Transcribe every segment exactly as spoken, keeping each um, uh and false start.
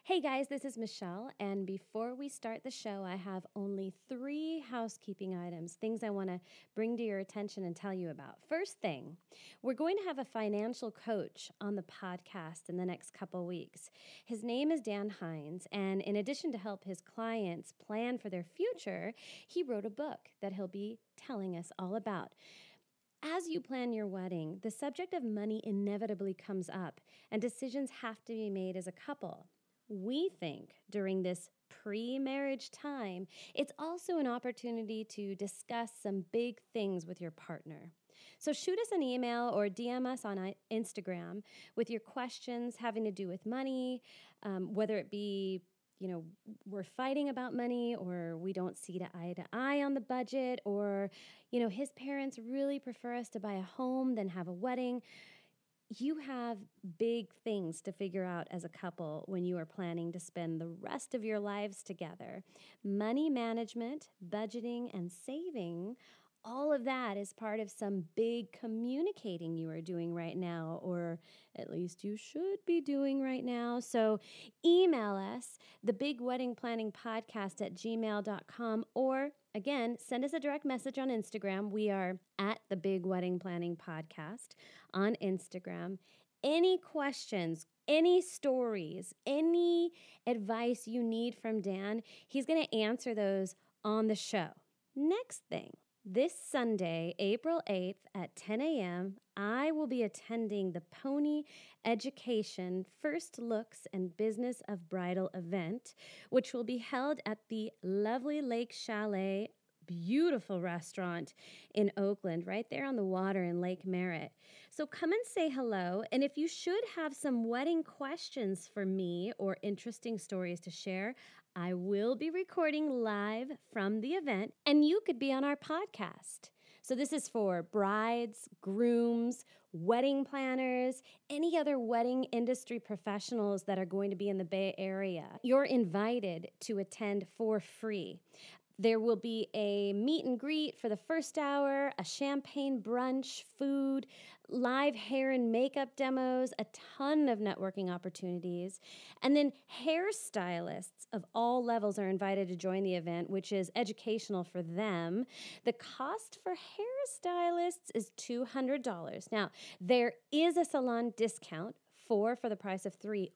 Hey guys, this is Michelle, and before we start the show, I have only three housekeeping items, things I want to bring to your attention and tell you about. First thing, we're going to have a financial coach on the podcast in the next couple weeks. His name is Dan Hines, and in addition to help his clients plan for their future, he wrote a book that he'll be telling us all about. As you plan your wedding, the subject of money inevitably comes up, and decisions have to be made as a couple. We think during this pre-marriage time, it's also an opportunity to discuss some big things with your partner. So shoot us an email or D M us on Instagram with your questions having to do with money, um, whether it be, you know, we're fighting about money, or we don't see eye to eye on the budget, or, you know, his parents really prefer us to buy a home than have a wedding. You have big things to figure out as a couple when you are planning to spend the rest of your lives together. Money management, budgeting, and saving, all of that is part of some big communicating you are doing right now, or at least you should be doing right now. So email us, the Big Wedding Planning Podcast at gmail dot com, or again, send us a direct message on Instagram. We are at the Big Wedding Planning Podcast on Instagram. Any questions, any stories, any advice you need from Dan, he's going to answer those on the show. Next thing. This Sunday, April eighth at ten a.m., I will be attending the Pony Education First Looks and Business of Bridal event, which will be held at the lovely Lake Chalet, beautiful restaurant in Oakland, right there on the water in Lake Merritt. So come and say hello. And if you should have some wedding questions for me or interesting stories to share, I will be recording live from the event, and you could be on our podcast. So this is for brides, grooms, wedding planners, any other wedding industry professionals that are going to be in the Bay Area. You're invited to attend for free. There will be a meet and greet for the first hour, a champagne brunch, food, live hair and makeup demos, a ton of networking opportunities. And then hairstylists of all levels are invited to join the event, which is educational for them. The cost for hairstylists is two hundred dollars. Now, there is a salon discount, four for the price of three,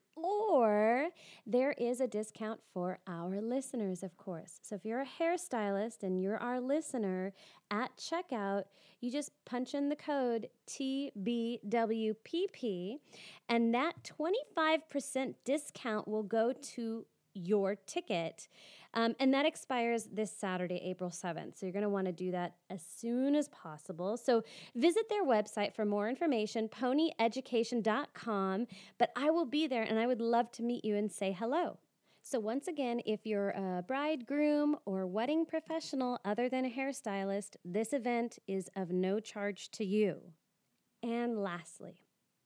or there is a discount for our listeners, of course. So if you're a hairstylist and you're our listener, at checkout, you just punch in the code T B W P P, and that twenty-five percent discount will go to your ticket, um, and that expires this Saturday, April seventh. So you're going to want to do that as soon as possible. So visit their website for more information, pony education dot com, but I will be there, and I would love to meet you and say hello. So once again, if you're a bride, groom, or wedding professional other than a hairstylist, this event is of no charge to you. And lastly,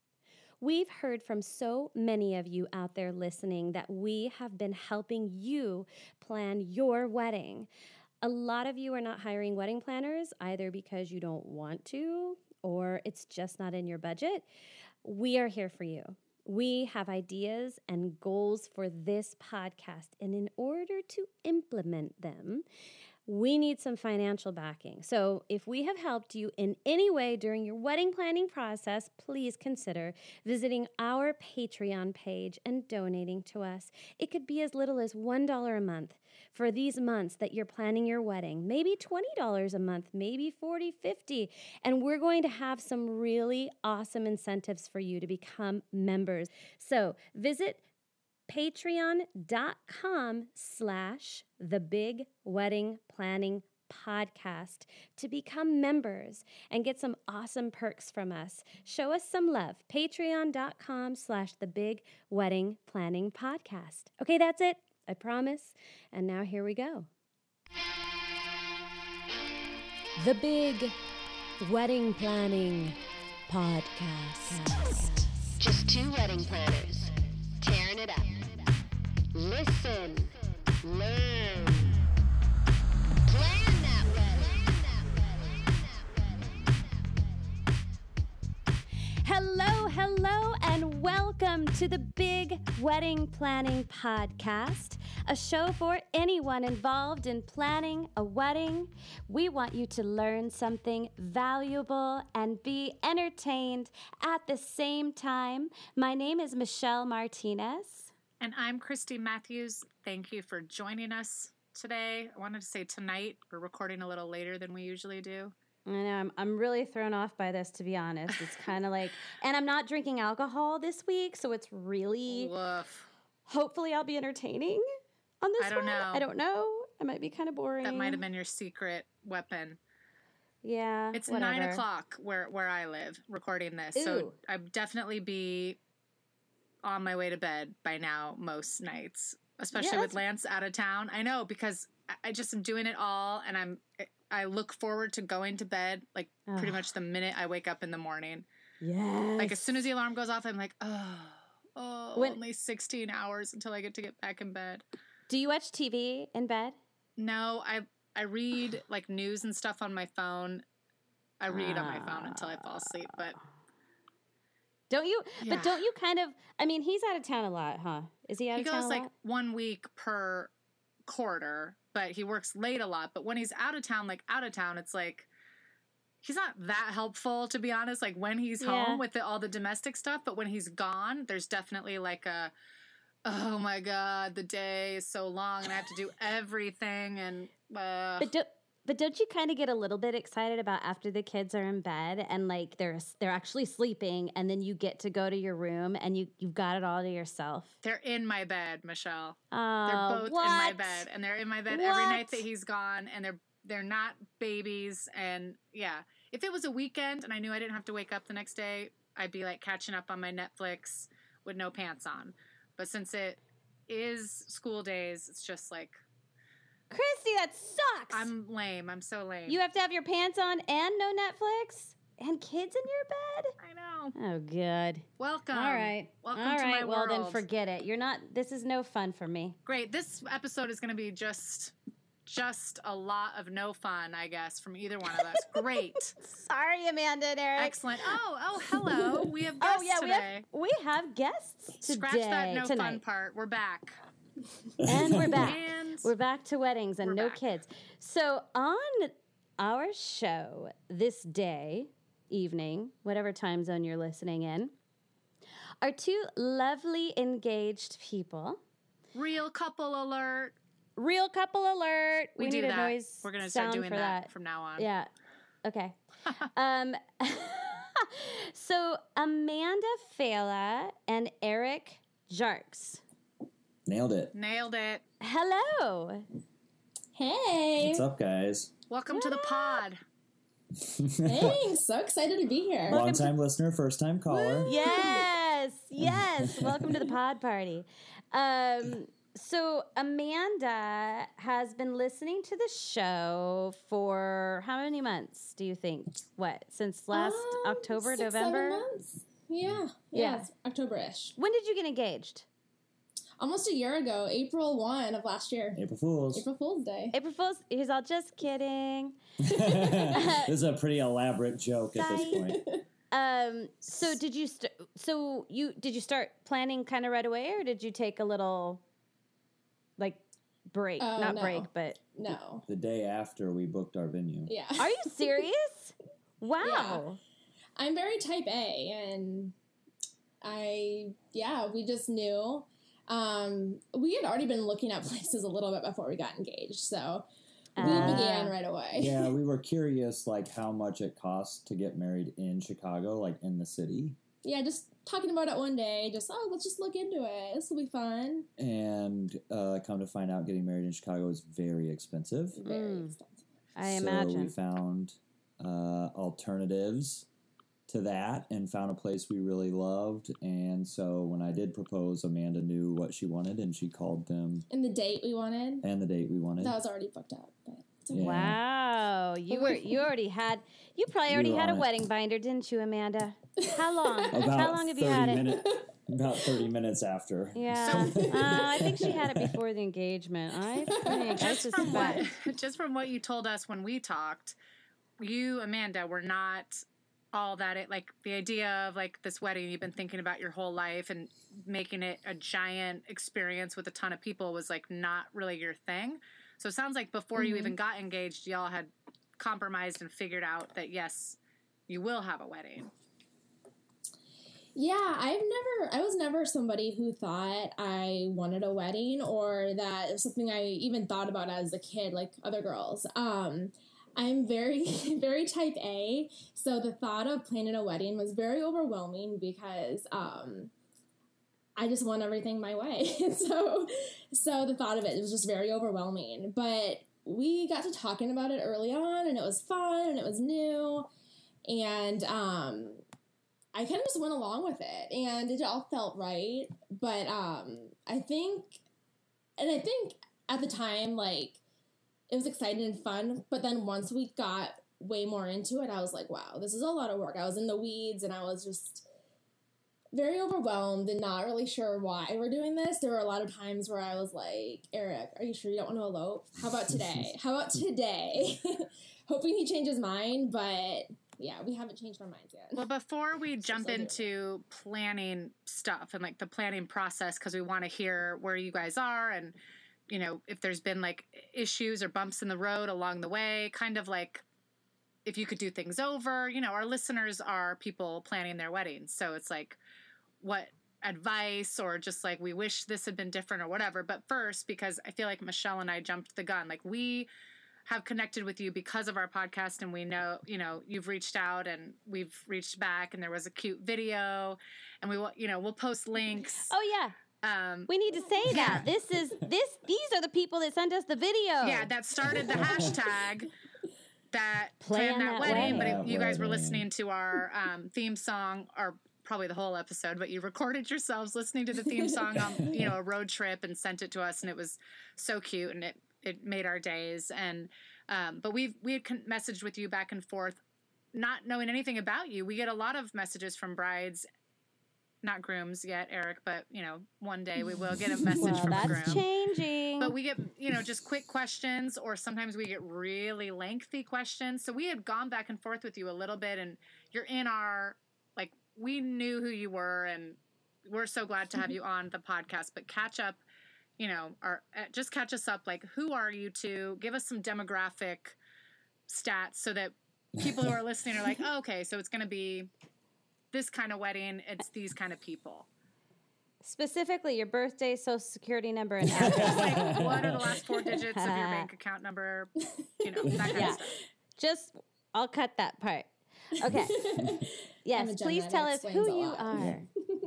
we've heard from so many of you out there listening that we have been helping you plan your wedding. A lot of you are not hiring wedding planners, either because you don't want to or it's just not in your budget. We are here for you. We have ideas and goals for this podcast, and in order to implement them, we need some financial backing. So if we have helped you in any way during your wedding planning process, please consider visiting our Patreon page and donating to us. It could be as little as one dollar a month for these months that you're planning your wedding, maybe twenty dollars a month, maybe forty dollars, fifty dollars, and we're going to have some really awesome incentives for you to become members. So visit patreon.com slash the Big Wedding Planning Podcast to become members and get some awesome perks from us. Show us some love. Patreon.com slash the Big Wedding Planning Podcast. Okay, that's it. I promise. And now here we go. The Big Wedding Planning Podcast. Just two wedding planners tearing it up. Listen, learn, plan that wedding. Hello, hello, and welcome to the Big Wedding Planning Podcast, a show for anyone involved in planning a wedding. We want you to learn something valuable and be entertained at the same time. My name is Michelle Martinez. And I'm Christy Matthews. Thank you for joining us today. I wanted to say tonight. We're recording a little later than we usually do. I know, I'm, I'm really thrown off by this, to be honest. It's kind of like, and I'm not drinking alcohol this week, so it's really, Woof. hopefully I'll be entertaining on this I don't one. know. I don't know. I might be kind of boring. That might have been your secret weapon. Yeah, It's whatever. nine o'clock where, where I live recording this. Ooh. So I'd definitely be on my way to bed by now most nights, especially Yeah, with Lance out of town. I know, because I, I just am doing it all, and I'm I look forward to going to bed like pretty Ugh. much the minute I wake up in the morning. Yes. Like as soon as the alarm goes off, I'm like, oh, oh, When- only sixteen hours until I get to get back in bed. Do you watch T V in bed? No, I I read like news and stuff on my phone. I read on my phone until I fall asleep, but Don't you? Yeah. But don't you kind of? I mean, he's out of town a lot, huh? Is he out he of town goes a like lot? one week per quarter, but he works late a lot. But when he's out of town, like out of town, it's like he's not that helpful, to be honest. Like when he's Yeah. home with the, all the domestic stuff, but when he's gone, there's definitely like a, oh my God, the day is so long and I have to do everything. And uh, But do, but don't you kind of get a little bit excited about after the kids are in bed and like they're they're actually sleeping, and then you get to go to your room and you you've got it all to yourself? they're in my bed, Michelle. Oh, They're both what? in my bed, and they're in my bed every night What? that he's gone, and they're they're not babies. And yeah, if it was a weekend and I knew I didn't have to wake up the next day, I'd be like catching up on my Netflix with no pants on. But since it is school days, it's just like Christy, that sucks. I'm lame. I'm so lame. You have to have your pants on and no Netflix and kids in your bed. I know. Oh, good. Welcome. All right. Welcome All to right. my well, then world. forget it. You're not. This is no fun for me. Great. This episode is going to be just just a lot of no fun, I guess, from either one of us. Great. Sorry, Amanda and Eric. Excellent. Oh, oh, hello. We have guests Oh yeah, we today. have we have guests today. Scratch that no tonight. fun part. We're back. And we're back. And We're back to weddings and We're no back. kids. So on our show this day, evening, whatever time zone you're listening in, are two lovely engaged people. real couple alert. Real couple alert. We, We, do need that. a noise We're going to start sound doing for that, that. from now on. Yeah. Okay. um, so Amanda Fela and Eric Jarks. Nailed it. Nailed it. Hello. Hey! What's up, guys? Welcome to the pod. Thanks. So excited to be here. Long time listener, first time caller. Yes, yes. Welcome to the pod party. Um, so Amanda has been listening to the show for how many months do you think? What, since last Um, October, six, November? Seven months. Yeah. Yeah. Yeah. It's October-ish. When did you get engaged? Almost a year ago, April first of last year. April Fools. April Fool's Day. April Fool's. He's all just kidding. This is a pretty elaborate joke at this Bye. point. Um. So did you? St- so you did you start planning kind of right away, or did you take a little, like, break? Oh, Not no. break, but No. The day after we booked our venue. Yeah. are you serious? Wow. I'm very type A, and I, yeah, we just knew. Um, we had already been looking at places a little bit before we got engaged, so we Ah. began right away. Yeah, we were curious, like, how much it costs to get married in Chicago, like, in the city. Yeah, just talking about it one day, just, oh, let's just look into it. This will be fun. And uh, come to find out, getting married in Chicago is very expensive. Very Mm. expensive. I so imagine. we found uh, alternatives to that and found a place we really loved. And so when I did propose, Amanda knew what she wanted, and she called them, And the date we wanted, and the date we wanted. that was already booked out. But it's okay. Yeah. Wow, you were you already had you probably We already were had a on it. wedding binder, didn't you, Amanda? How long? About How long have you had it? minute- about thirty minutes after. Yeah, uh, I think she had it before the engagement. I think I Just from suspect. what, just from what you told us when we talked, you, Amanda, were not all that it like the idea of like this wedding you've been thinking about your whole life and making it a giant experience with a ton of people was like not really your thing. So it sounds like before mm-hmm. you even got engaged, y'all had compromised and figured out that yes, you will have a wedding. Yeah, I've never, I was never somebody who thought I wanted a wedding or that it was something I even thought about as a kid, like other girls. Um, I'm very, very type A, so the thought of planning a wedding was very overwhelming because um, I just want everything my way. so, so the thought of it was just very overwhelming. But we got to talking about it early on, and it was fun, and it was new, and um, I kind of just went along with it, and it all felt right. But um, I think, and I think at the time, like, it was exciting and fun, but then once we got way more into it, I was like, wow, this is a lot of work. I was in the weeds, and I was just very overwhelmed and not really sure why we're doing this. There were a lot of times where I was like, Eric, are you sure you don't want to elope? How about today? How about today? Hoping he changes his mind, but yeah, we haven't changed our minds yet. Well, before we jump still into planning stuff and like the planning process, because we want to hear where you guys are and, you know, if there's been like issues or bumps in the road along the way, kind of like if you could do things over. You know, our listeners are people planning their weddings. So it's like what advice or just like we wish this had been different or whatever. But first, because I feel like Michelle and I jumped the gun, like we have connected with you because of our podcast, and we know, you know, you've reached out and we've reached back, and there was a cute video, and we will, you know, we'll post links. Oh yeah. Um, we need to say yeah. that this is this these are the people that sent us the video. Yeah, that started the hashtag that Plan planned that, that wedding. wedding. But it, you guys were listening to our um, theme song, or probably the whole episode. But you recorded yourselves listening to the theme song on, you know, a road trip and sent it to us, and it was so cute, and it it made our days. And um, but we we had con- messaged with you back and forth, not knowing anything about you. We get a lot of messages from brides. Not grooms yet, Eric, but, you know, one day we will get a message well, from a groom. that's changing. But we get, you know, just quick questions, or sometimes we get really lengthy questions. So we had gone back and forth with you a little bit, and you're in our, like, we knew who you were, and we're so glad to have you on the podcast. But catch up, you know, or uh, just catch us up. Like, who are you two? Give us some demographic stats so that people who are listening are like, oh, okay, so it's going to be this kind of wedding, it's these kind of people. Specifically, your birthday, social security number, and address. Like, what are the last four digits of your bank account number? You know, that kind yeah. of stuff. Just, I'll cut that part. Okay. Yes, please tell us who you are.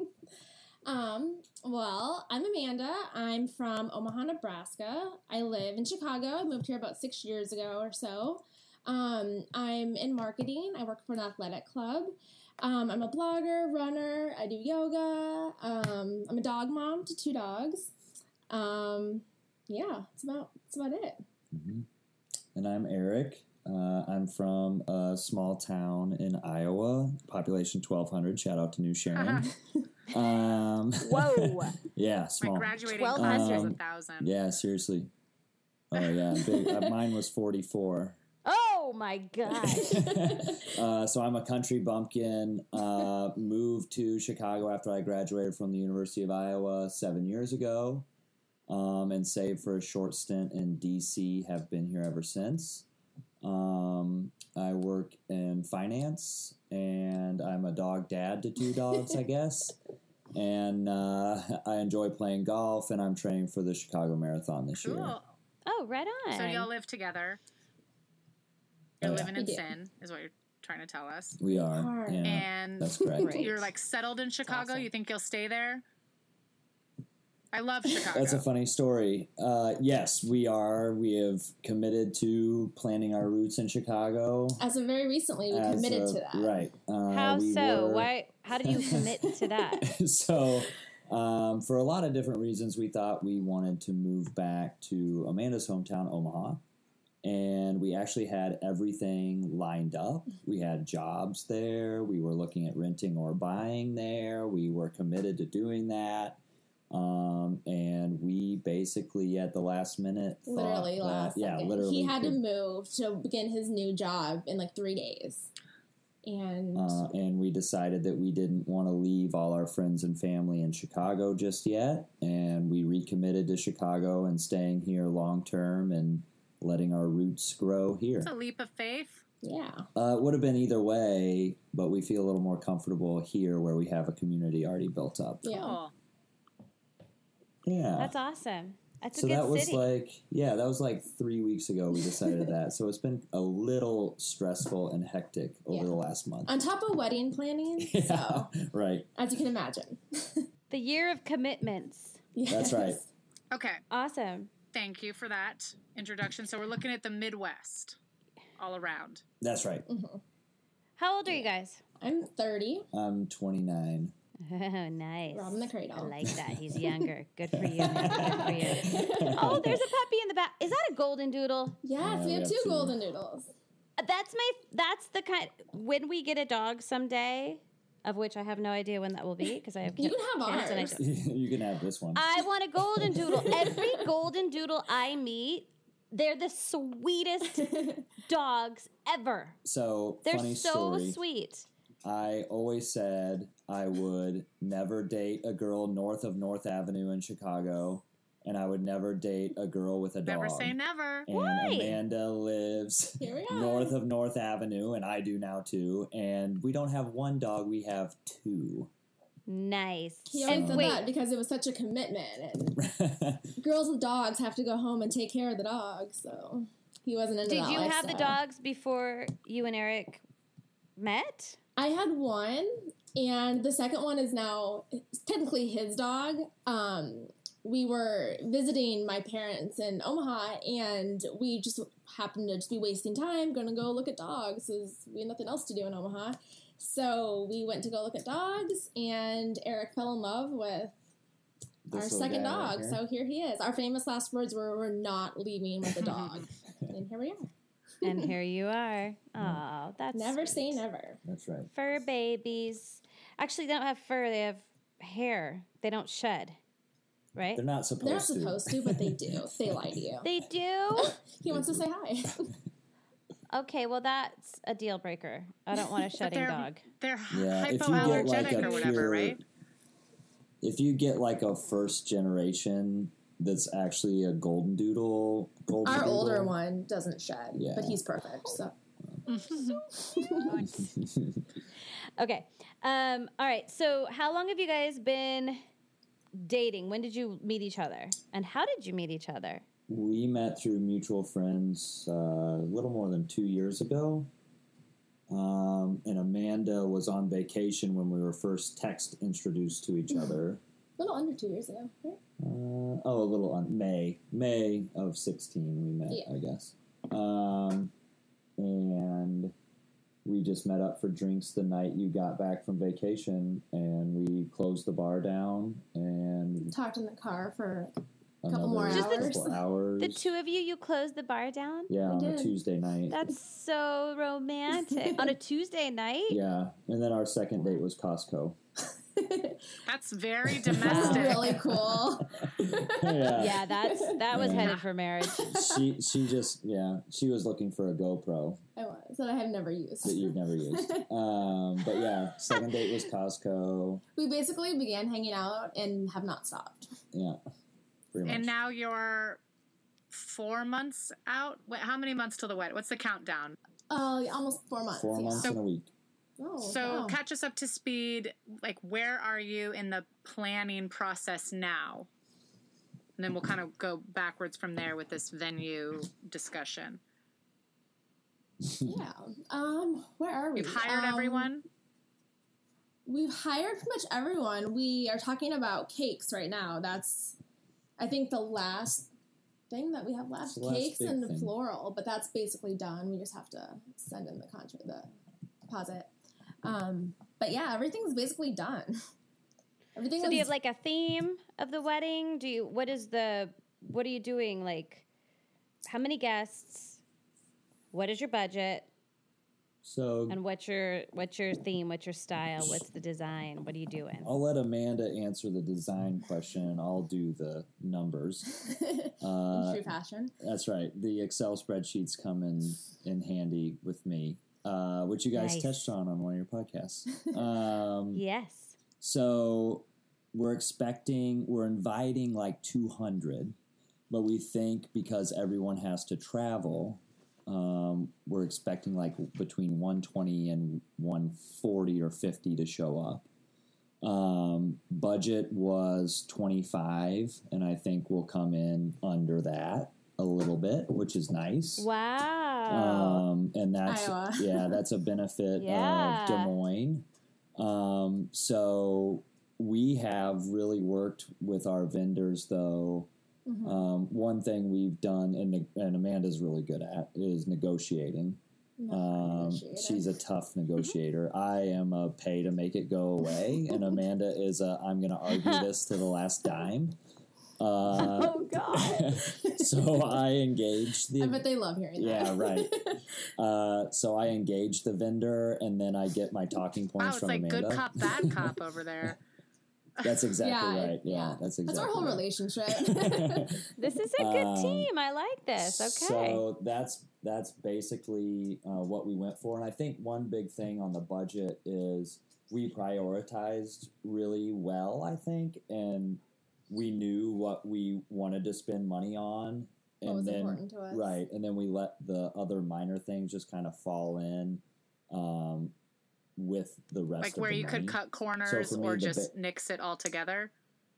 um. Well, I'm Amanda. I'm from Omaha, Nebraska. I live in Chicago. I moved here about six years ago or so. Um, I'm in marketing. I work for an athletic club. Um, I'm a blogger, runner, I do yoga, um, I'm a dog mom to two dogs. Um, yeah, that's about, that's about it. Mm-hmm. And I'm Eric. Uh, I'm from a small town in Iowa, population twelve hundred. Shout out to New Sharon. um, Whoa. Yeah, small. My graduating twelve class hundred. was a thousand. Yeah, seriously. Oh, yeah. Big, uh, mine was forty-four. Oh my gosh. uh, so I'm a country bumpkin, uh, moved to Chicago after I graduated from the University of Iowa seven years ago, um, and saved for a short stint in D C, have been here ever since. Um, I work in finance, and I'm a dog dad to two dogs, I guess. And uh, I enjoy playing golf, and I'm training for the Chicago Marathon this Cool. year. Oh, right on. So y'all live together. You're Oh, yeah. living in We do. sin, is what you're trying to tell us. We are. Hard. Yeah, And that's correct. Great. you're like settled in Chicago. awesome. You think you'll stay there? I love Chicago. That's a funny story. Uh, yes, we are. We have committed to planting our roots in Chicago. As of very recently, we as committed of- to that. Right. Uh, How we so? were- Why? How did you commit to that? so, um, for a lot of different reasons, we thought we wanted to move back to Amanda's hometown, Omaha. And we actually had everything lined up. We had jobs there. We were looking at renting or buying there. We were committed to doing that. Um, and we basically, at the last minute, thought Literally that, last yeah, second. literally He had to could- move to begin his new job in like three days. And Uh, and we decided that we didn't want to leave all our friends and family in Chicago just yet. And we recommitted to Chicago and staying here long term and letting our roots grow here. It's a leap of faith. yeah. Uh, it would have been either way, but we feel a little more comfortable here where we have a community already built up. Yeah. Cool. Yeah. That's awesome. That's so a good that was city. like, yeah, that was like three weeks ago we decided that. So it's been a little stressful and hectic over Yeah. the last month. On top of wedding planning, Yeah, so right. as you can imagine. The year of commitments. That's right. Yes. Okay. Awesome. Thank you for that introduction. So we're looking at the Midwest all around. That's right. Mhm. How old are you guys? I'm thirty, I'm twenty-nine. Oh, nice. robbing the I cradle. like that. He's younger. Good for you. Man. Good for you. Oh, there's a puppy in the back. Is that a golden doodle? Yes, Yeah, we we have have two two. golden doodles. Uh, That's my. That's the kind. When we get a dog someday, of which I have no idea when that will be because I have You kids. can have kids and I ours. don't- You can have this one. I want a golden doodle. Every golden doodle I meet, they're the sweetest dogs ever. So, They're funny so story. sweet. I always said I would never date a girl north of North Avenue in Chicago, and I would never date a girl with a dog. Never say never. And Why? Amanda lives Here we are. north of North Avenue, and I do now too. And we don't have one dog; we have two. Nice. He always And said wait, that because it was such a commitment, and girls with dogs have to go home and take care of the dogs. So he wasn't into did that you have the lifestyle. dogs before you and Eric met? I had one, and the second one is now technically his dog. Um, we were visiting my parents in Omaha, and we just happened to just be wasting time, going to go look at dogs, because we had nothing else to do in Omaha. So we went to go look at dogs, and Eric fell in love with This our little second guy right dog. here. So here he is. Our famous last words were, "We're not leaving with the dog," and here we are. And here you are. Oh, that's Never say sweet. never. That's right. Fur babies. Actually, they don't have fur. They have hair. They don't shed, right? They're not supposed They're not to. supposed to, but they do. They lie to you. They do. He wants to say hi. Okay, well that's a deal breaker. I don't want a But shedding they're, dog. they're Yeah, if you get hypoallergenic like a or whatever, pure, right? if you get like a first generation that's actually a golden doodle, golden Our doodle, older one doesn't shed, Yeah. but he's perfect. So Okay. Um, all right. So, how long have you guys been dating? When did you meet each other? And how did you meet each other? We met through mutual friends uh, a little more than two years ago. Um, and Amanda was on vacation when we were first text introduced to each other. a little under two years ago. Right? Uh, oh, a little on May. May of sixteen we met, Yeah. I guess. Um, and we just met up for drinks the night you got back from vacation, and we closed the bar down, and Talked in the car for another Couple more Just the- couple hours. The two of you, you closed the bar down? yeah, We on a did. Tuesday night. That's so romantic. On a Tuesday night? Yeah, and then our second date was Costco. That's very This is domestic. really cool. yeah. Yeah, that's that was Yeah. headed for marriage. She she just yeah she was looking for a GoPro I was that I have never used. that you've never used. Um, but yeah, second date was Costco. We basically began hanging out and have not stopped. Yeah, pretty much. And now you're four months out. Wait, how many months till the wedding? What's the countdown? Oh, yeah, almost four months. Four yeah. months So- and a week. Oh, So wow. catch us up to speed. Like, where are you in the planning process now? And then we'll kind of go backwards from there with this venue discussion. yeah. Um, where are we? You've hired Um, everyone. We've hired pretty much everyone. We are talking about cakes right now. That's, I think, the last thing that we have left. It's the last Cakes big and the thing. floral, but that's basically done. We just have to send in the contract, the deposit. Um, but yeah, everything's basically done. Everything So was do you have like a theme of the wedding? Do you what is the what are you doing? Like how many guests? What is your budget? So And what's your what's your theme? What's your style? What's the design? What are you doing? I'll let Amanda answer the design question, and I'll do the numbers. in Uh, true fashion. that's right. The Excel spreadsheets come in in handy with me. uh, which you guys Nice. touched on on one of your podcasts. Um, Yes. So we're expecting, we're inviting like two hundred, but we think because everyone has to travel, um, we're expecting like between one twenty and one forty or fifty to show up. Um, budget was twenty-five, and I think we'll come in under that a little bit, which is nice. Wow. Um, and that's, Iowa. yeah, that's a benefit Yeah. of Des Moines. Um, so we have really worked with our vendors, though. Mhm. Um, one thing we've done, and, and Amanda's really good at, is negotiating. Not Um, negotiator. she's a tough negotiator. I am a pay to make it go away, and Amanda is a I'm going to argue this to the last dime. Uh, Oh, God. so I engaged the I bet they love hearing yeah, that. right. Uh, so I engage the vendor, and then I get my talking Wow, points it's from like Amanda. good cop, bad cop over there. That's exactly Yeah, right. Yeah, yeah. that's exactly That's our whole right. relationship. This is a good Um, team. I like this. Okay. So that's that's basically uh, what we went for, and I think one big thing on the budget is we prioritized really well. I think, and we knew what we wanted to spend money on, and What was then important to us. right, and then we let the other minor things just kind of fall in um, with the rest. Like of where the you money. could cut corners for me, or the just bi- nix it all together.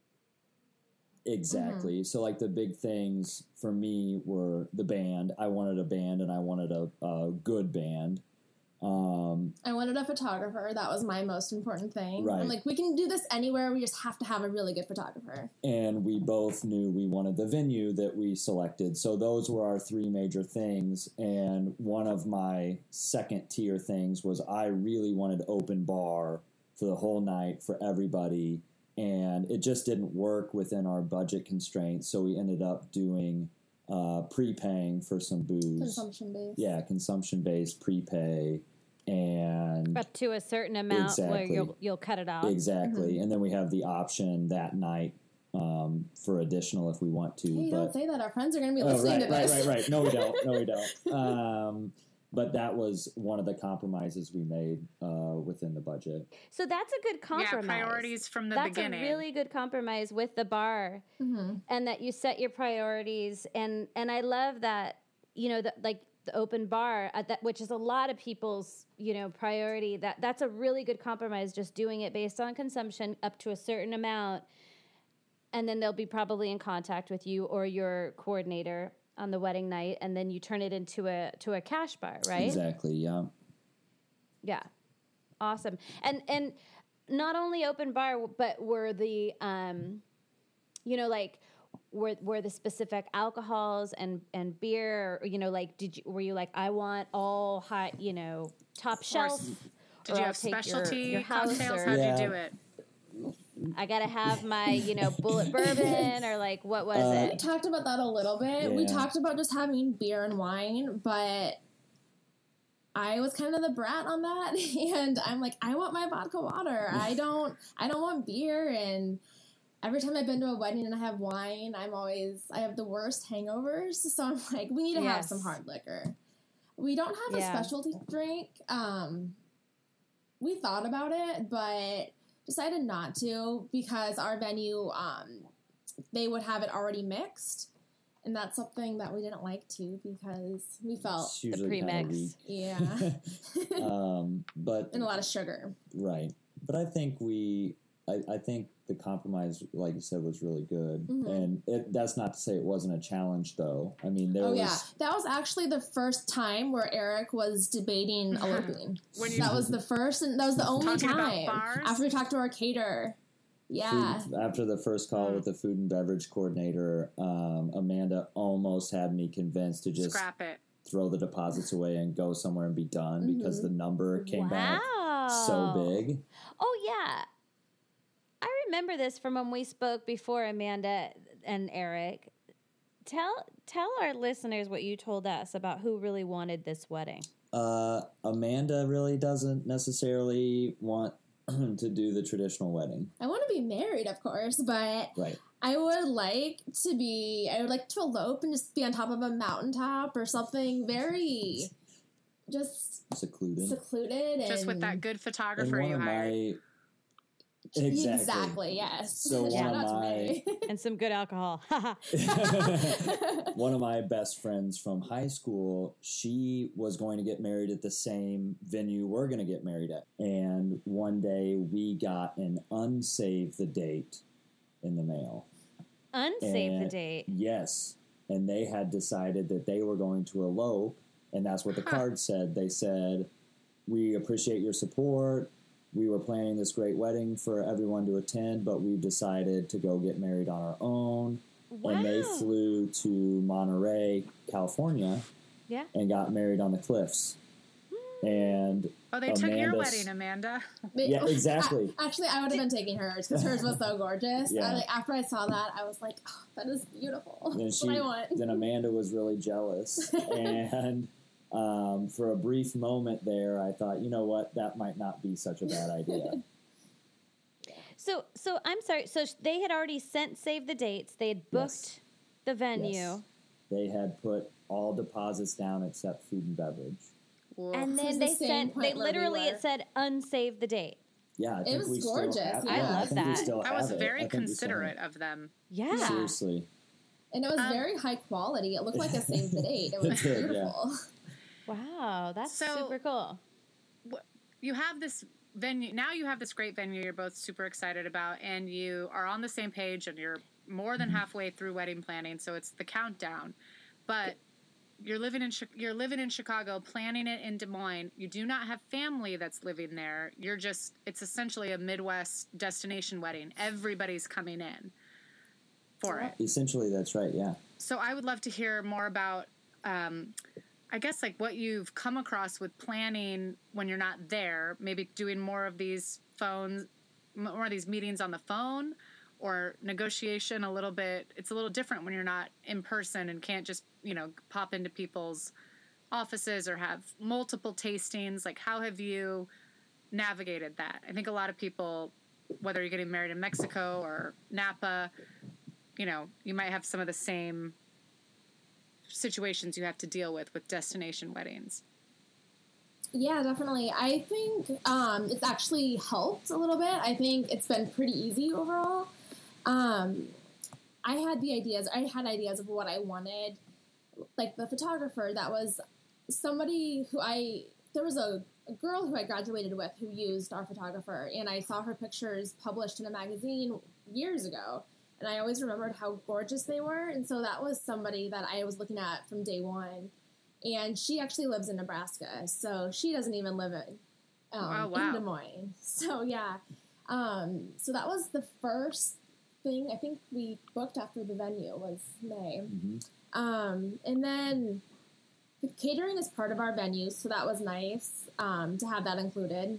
Exactly. Mm-hmm. So, like, the big things for me were the band. I wanted a band, and I wanted a, a good band. Um, I wanted a photographer. That was my most important thing. Right. I'm like, we can do this anywhere. We just have to have a really good photographer. and we both knew we wanted the venue that we selected. So, those were our three major things. And one of my second tier things was I really wanted open bar for the whole night for everybody. And it just didn't work within our budget constraints. So, we ended up doing uh, prepaying for some booze. Consumption based. Yeah, consumption based prepay, and Up to a certain amount where Exactly. you'll you'll cut it off. exactly, and then we have the option that night um, for additional if we want to. Hey, but don't say that. Our friends are going to be oh, listening right, to right, this. right, right. No, we don't. No, we don't. Um, but that was one of the compromises we made uh, within the budget. So that's a good compromise. Yeah, priorities from the That's beginning. a really good compromise with the bar, Mm-hmm. and that you set your priorities. and And I love that, you know, that like the open bar, uh, that which is a lot of people's, you know, priority. That that's a really good compromise. Just doing it based on consumption up to a certain amount, and then they'll be probably in contact with you or your coordinator on the wedding night, and then you turn it into a to a cash bar, right? Exactly. Yeah. Yeah. Awesome. And and not only open bar, but were the um you know, like were were the specific alcohols and and beer, or, you know, like did you were you like, I want all high, you know, top shelf? Did or you I'll have take your- specialty your house, cocktails? or How'd Yeah. you do it? I gotta have my, you know, bullet bourbon, or like what was Uh, We it? talked about that a little bit. We Yeah. talked about just having beer and wine, but I was kind of the brat on that, and I'm like, I want my vodka water. I don't, I don't want beer. And every time I've been to a wedding and I have wine, I'm always, I have the worst hangovers. So I'm like, we need to have Yes. some hard liquor. We don't have Yeah. a specialty drink. Um, we thought about it, but decided not to because our venue, um, they would have it already mixed. And that's something that we didn't like to because we felt, It's usually kind of pre-mix. yeah, weak. um, but and a lot of sugar. right. But I think we, I, I think the compromise, like you said, was really good. Mhm. And it, that's not to say it wasn't a challenge, though. I mean, there Oh was. yeah, that was actually the first time where Eric was debating eloping. When you That was the first, and that was the only Talking about time bars? after we talked to our caterer. Yeah, Food, after the first call Mm. with the food and beverage coordinator, um, Amanda almost had me convinced to just scrap it. throw the deposits away and go somewhere and be done because Mhm. the number came back so Wow. big. Oh yeah. I remember this from when we spoke before, Amanda and Eric. Tell tell our listeners what you told us about who really wanted this wedding. Uh, Amanda really doesn't necessarily want to do the traditional wedding, I want to be married, of course, but right? I would like to be. I would like to elope and just be on top of a mountaintop or something very just secluded. secluded and Just with that good And photographer one you of hired. my exactly. exactly yes. So one Shout of out to my me. And some good alcohol. one of my best friends from high school, she was going to get married at the same venue we're going to get married at. And one day we got an unsave the date in the mail. Unsave the And- date. Yes. And they had decided that they were going to elope. And that's what the Huh. card said. They said, we appreciate your support. We were planning this great wedding for everyone to attend, but we've decided to go get married on our own. Wow. And they flew to Monterey, California, Yeah. and got married on the cliffs. And Oh, they took your Amanda's- wedding, Amanda. But- Yeah, exactly. I- actually, I would have been taking hers because hers was so gorgeous. Yeah. I, like, after I saw that, I was like, oh, that is beautiful. then That's she, what I want. then Amanda was really jealous, and um, for a brief moment there, I thought, you know what, that might not be such a bad idea. So, so I'm sorry. So sh- they had already sent save the dates. They had booked Yes. the venue, Yes. They had put all deposits down except food and beverage. Whoa. and This then is they the same sent. point They where we literally were. it said unsave the date. Yeah, I think was we gorgeous, still have. yeah. I yeah, love think we that. still that was have it. very I think we still have considerate it. of them. Yeah. Seriously. And it was Um, very high quality. It looked like a save the date. It was It did, yeah. beautiful. Wow, that's So- super cool. You have this venue now. You have this great venue you're both super excited about, and you are on the same page, and you're more than halfway through wedding planning. So it's the countdown, but you're living in Chi- you're living in Chicago, planning it in Des Moines. You do not have family that's living there. You're just it's essentially a Midwest destination wedding. Everybody's coming in for it. Essentially, that's right. Yeah. So I would love to hear more about, um, I guess, like what you've come across with planning when you're not there. Maybe doing more of these phones, more of these meetings on the phone, or negotiation. A little bit. It's a little different when you're not in person and can't just you know pop into people's offices or have multiple tastings. Like, how have you navigated that? I think a lot of people, whether you're getting married in Mexico or Napa, you know, you might have some of the same situations you have to deal with with destination weddings. Yeah, definitely. I think um, it's actually helped a little bit. I think it's been pretty easy overall. Um, I had the ideas. I had ideas of what I wanted. Like the photographer, that was somebody who I, there was a, a girl who I graduated with who used our photographer, and I saw her pictures published in a magazine years ago, and I always remembered how gorgeous they were, and so that was somebody that I was looking at from day one, and she actually lives in Nebraska, so she doesn't even live in, um, Oh, wow. in Des Moines. So yeah, um, so that was the first thing I think we booked after the venue was May. hmm Um, and then the catering is part of our venue, so that was nice um, to have that included.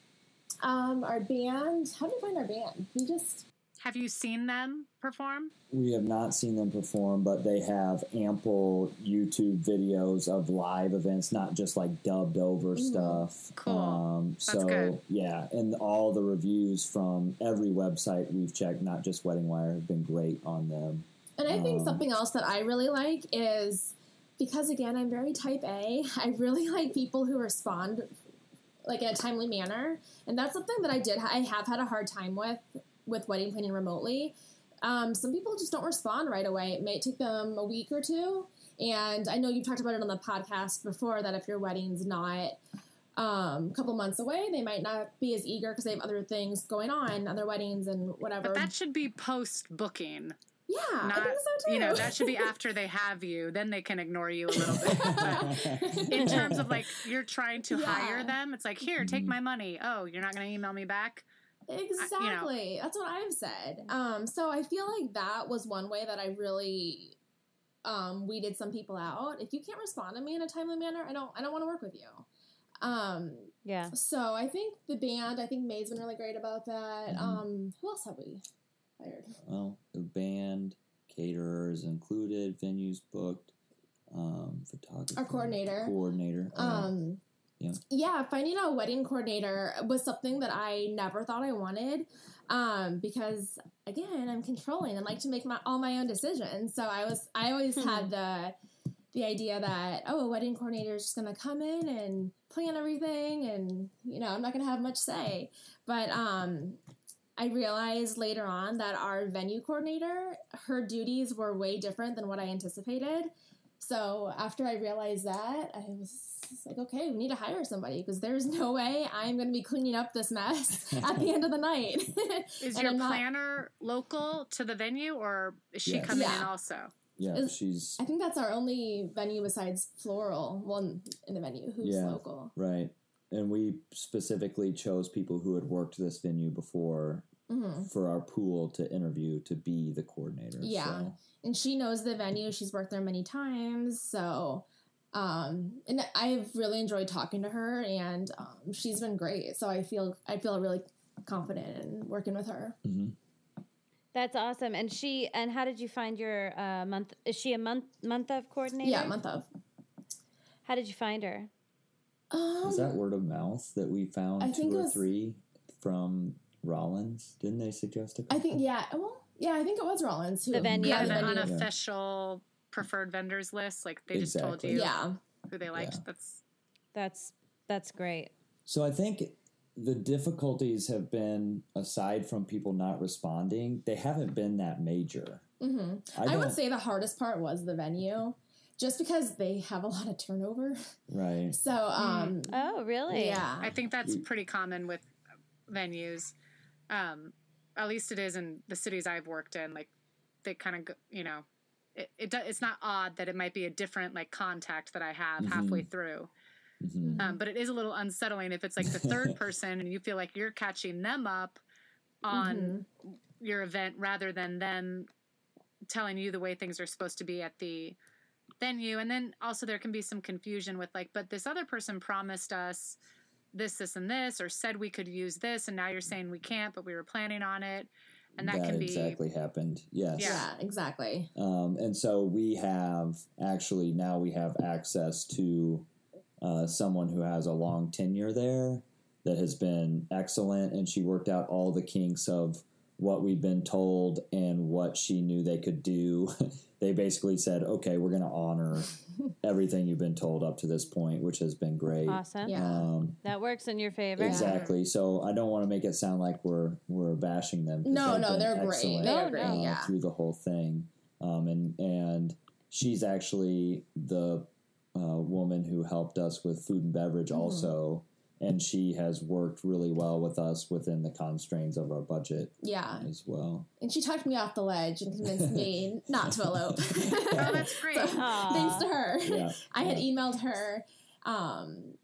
Um, our band, how did we find our band? We just, Have you seen them perform? We have not seen them perform, but they have ample YouTube videos of live events, not just like dubbed over stuff. Cool. Um, That's so good. yeah, and all the reviews from every website we've checked, not just Wedding Wire, have been great on them. and I think Um, something else that I really like is, because again, I'm very type A, I really like people who respond like in a timely manner. And that's something that I did, I have had a hard time with, with wedding planning remotely. Um, some people just don't respond right away. It may take them a week or two. And I know you've talked about it on the podcast before that if your wedding's not um, a couple months away, they might not be as eager because they have other things going on, other weddings and whatever. But that should be post booking. yeah, I Not, think so too. you know, that should be after they have you. Then they can ignore you a little bit. But in terms of like you're trying to Yeah. hire them, it's like, here, take my money. Oh, you're not going to email me back? Exactly. That's what I've said. Um, so I feel like that was one way that I really um, weeded some people out. If you can't respond to me in a timely manner, I don't I don't want to work with you. Um, Yeah. so I think the band, I think May's been really great about that. Mhm. Um, who else have we hired? Well, the band, caterers included, venues booked, um, photographer, Our coordinator. coordinator. uh, Um, Yeah. yeah, finding a wedding coordinator was something that I never thought I wanted um, because, again, I'm controlling and like to make my all my own decisions. So I was, I always had the the idea that, oh, a wedding coordinator is just going to come in and plan everything and, you know, I'm not going to have much say. But um, I realized later on that our venue coordinator, her duties were way different than what I anticipated. So after I realized that, I was like, okay, we need to hire somebody because there's no way I'm going to be cleaning up this mess at the end of the night. Is And your I'm not- planner local to the venue, or is she Yes. coming in Yeah. also? Yeah, Is- she's I think that's our only venue besides Floral, one in the venue who's Yeah. local. right. And we specifically chose people who had worked this venue before hmm for our pool to interview to be the coordinator. Yeah. So, And she knows the venue. She's worked there many times. So, um, and I've really enjoyed talking to her, and um, she's been great. So I feel I feel really confident in working with her. mhm. That's awesome. And she and how did you find your uh, month? Is she a month month of coordinator? Yeah, month of. How did you find her? Um, Was that word of mouth that we found I think two it or was- three from Rollins? Didn't they suggest a I think yeah. Well, yeah, I think it was Rollins who The venue. Yeah, the the venue. unofficial preferred vendors list. Like they just told Exactly. you Yeah. who they liked. Yeah. That's That's that's great. So I think the difficulties have been, aside from people not responding, they haven't been that major. hmm I, I, don't, would say the hardest part was the venue, just because they have a lot of turnover. right. So, um, Oh, really? yeah, I think that's We- pretty common with venues. Um, at least it is in the cities I've worked in. Like they kind of, you know, it, it do, it's not odd that it might be a different like contact that I have Mhm. halfway through. Mhm. Um, but it is a little unsettling if it's like the third person and you feel like you're catching them up on your event rather than them telling you the way things are supposed to be at the venue. And then also there can be some confusion with like, but this other person promised us this, this, and this, or said we could use this, and now you're saying we can't, but we were planning on it. And that, can be exactly happened. Yes. Yeah. yeah, exactly. Um, and so we have actually now we have access to uh, someone who has a long tenure there that has been excellent, and she worked out all the kinks of what we've been told and what she knew they could do. They basically said, okay, we're going to honor everything you've been told up to this point, which has been great. Awesome. Yeah. Um, That works in your favor. exactly. So I don't want to make it sound like we're we're bashing them. 'cause No, they've no, been they're great. excellent, They're No, great. no. uh, Yeah. through the whole thing. Um, and and she's actually the uh, woman who helped us with food and beverage Mhm. also, and she has worked really well with us within the constraints of our budget Yeah. as well. And she talked me off the ledge and convinced me not to elope. Oh, that's great. So, Aw. thanks to her. Yeah, I had yeah. emailed her um,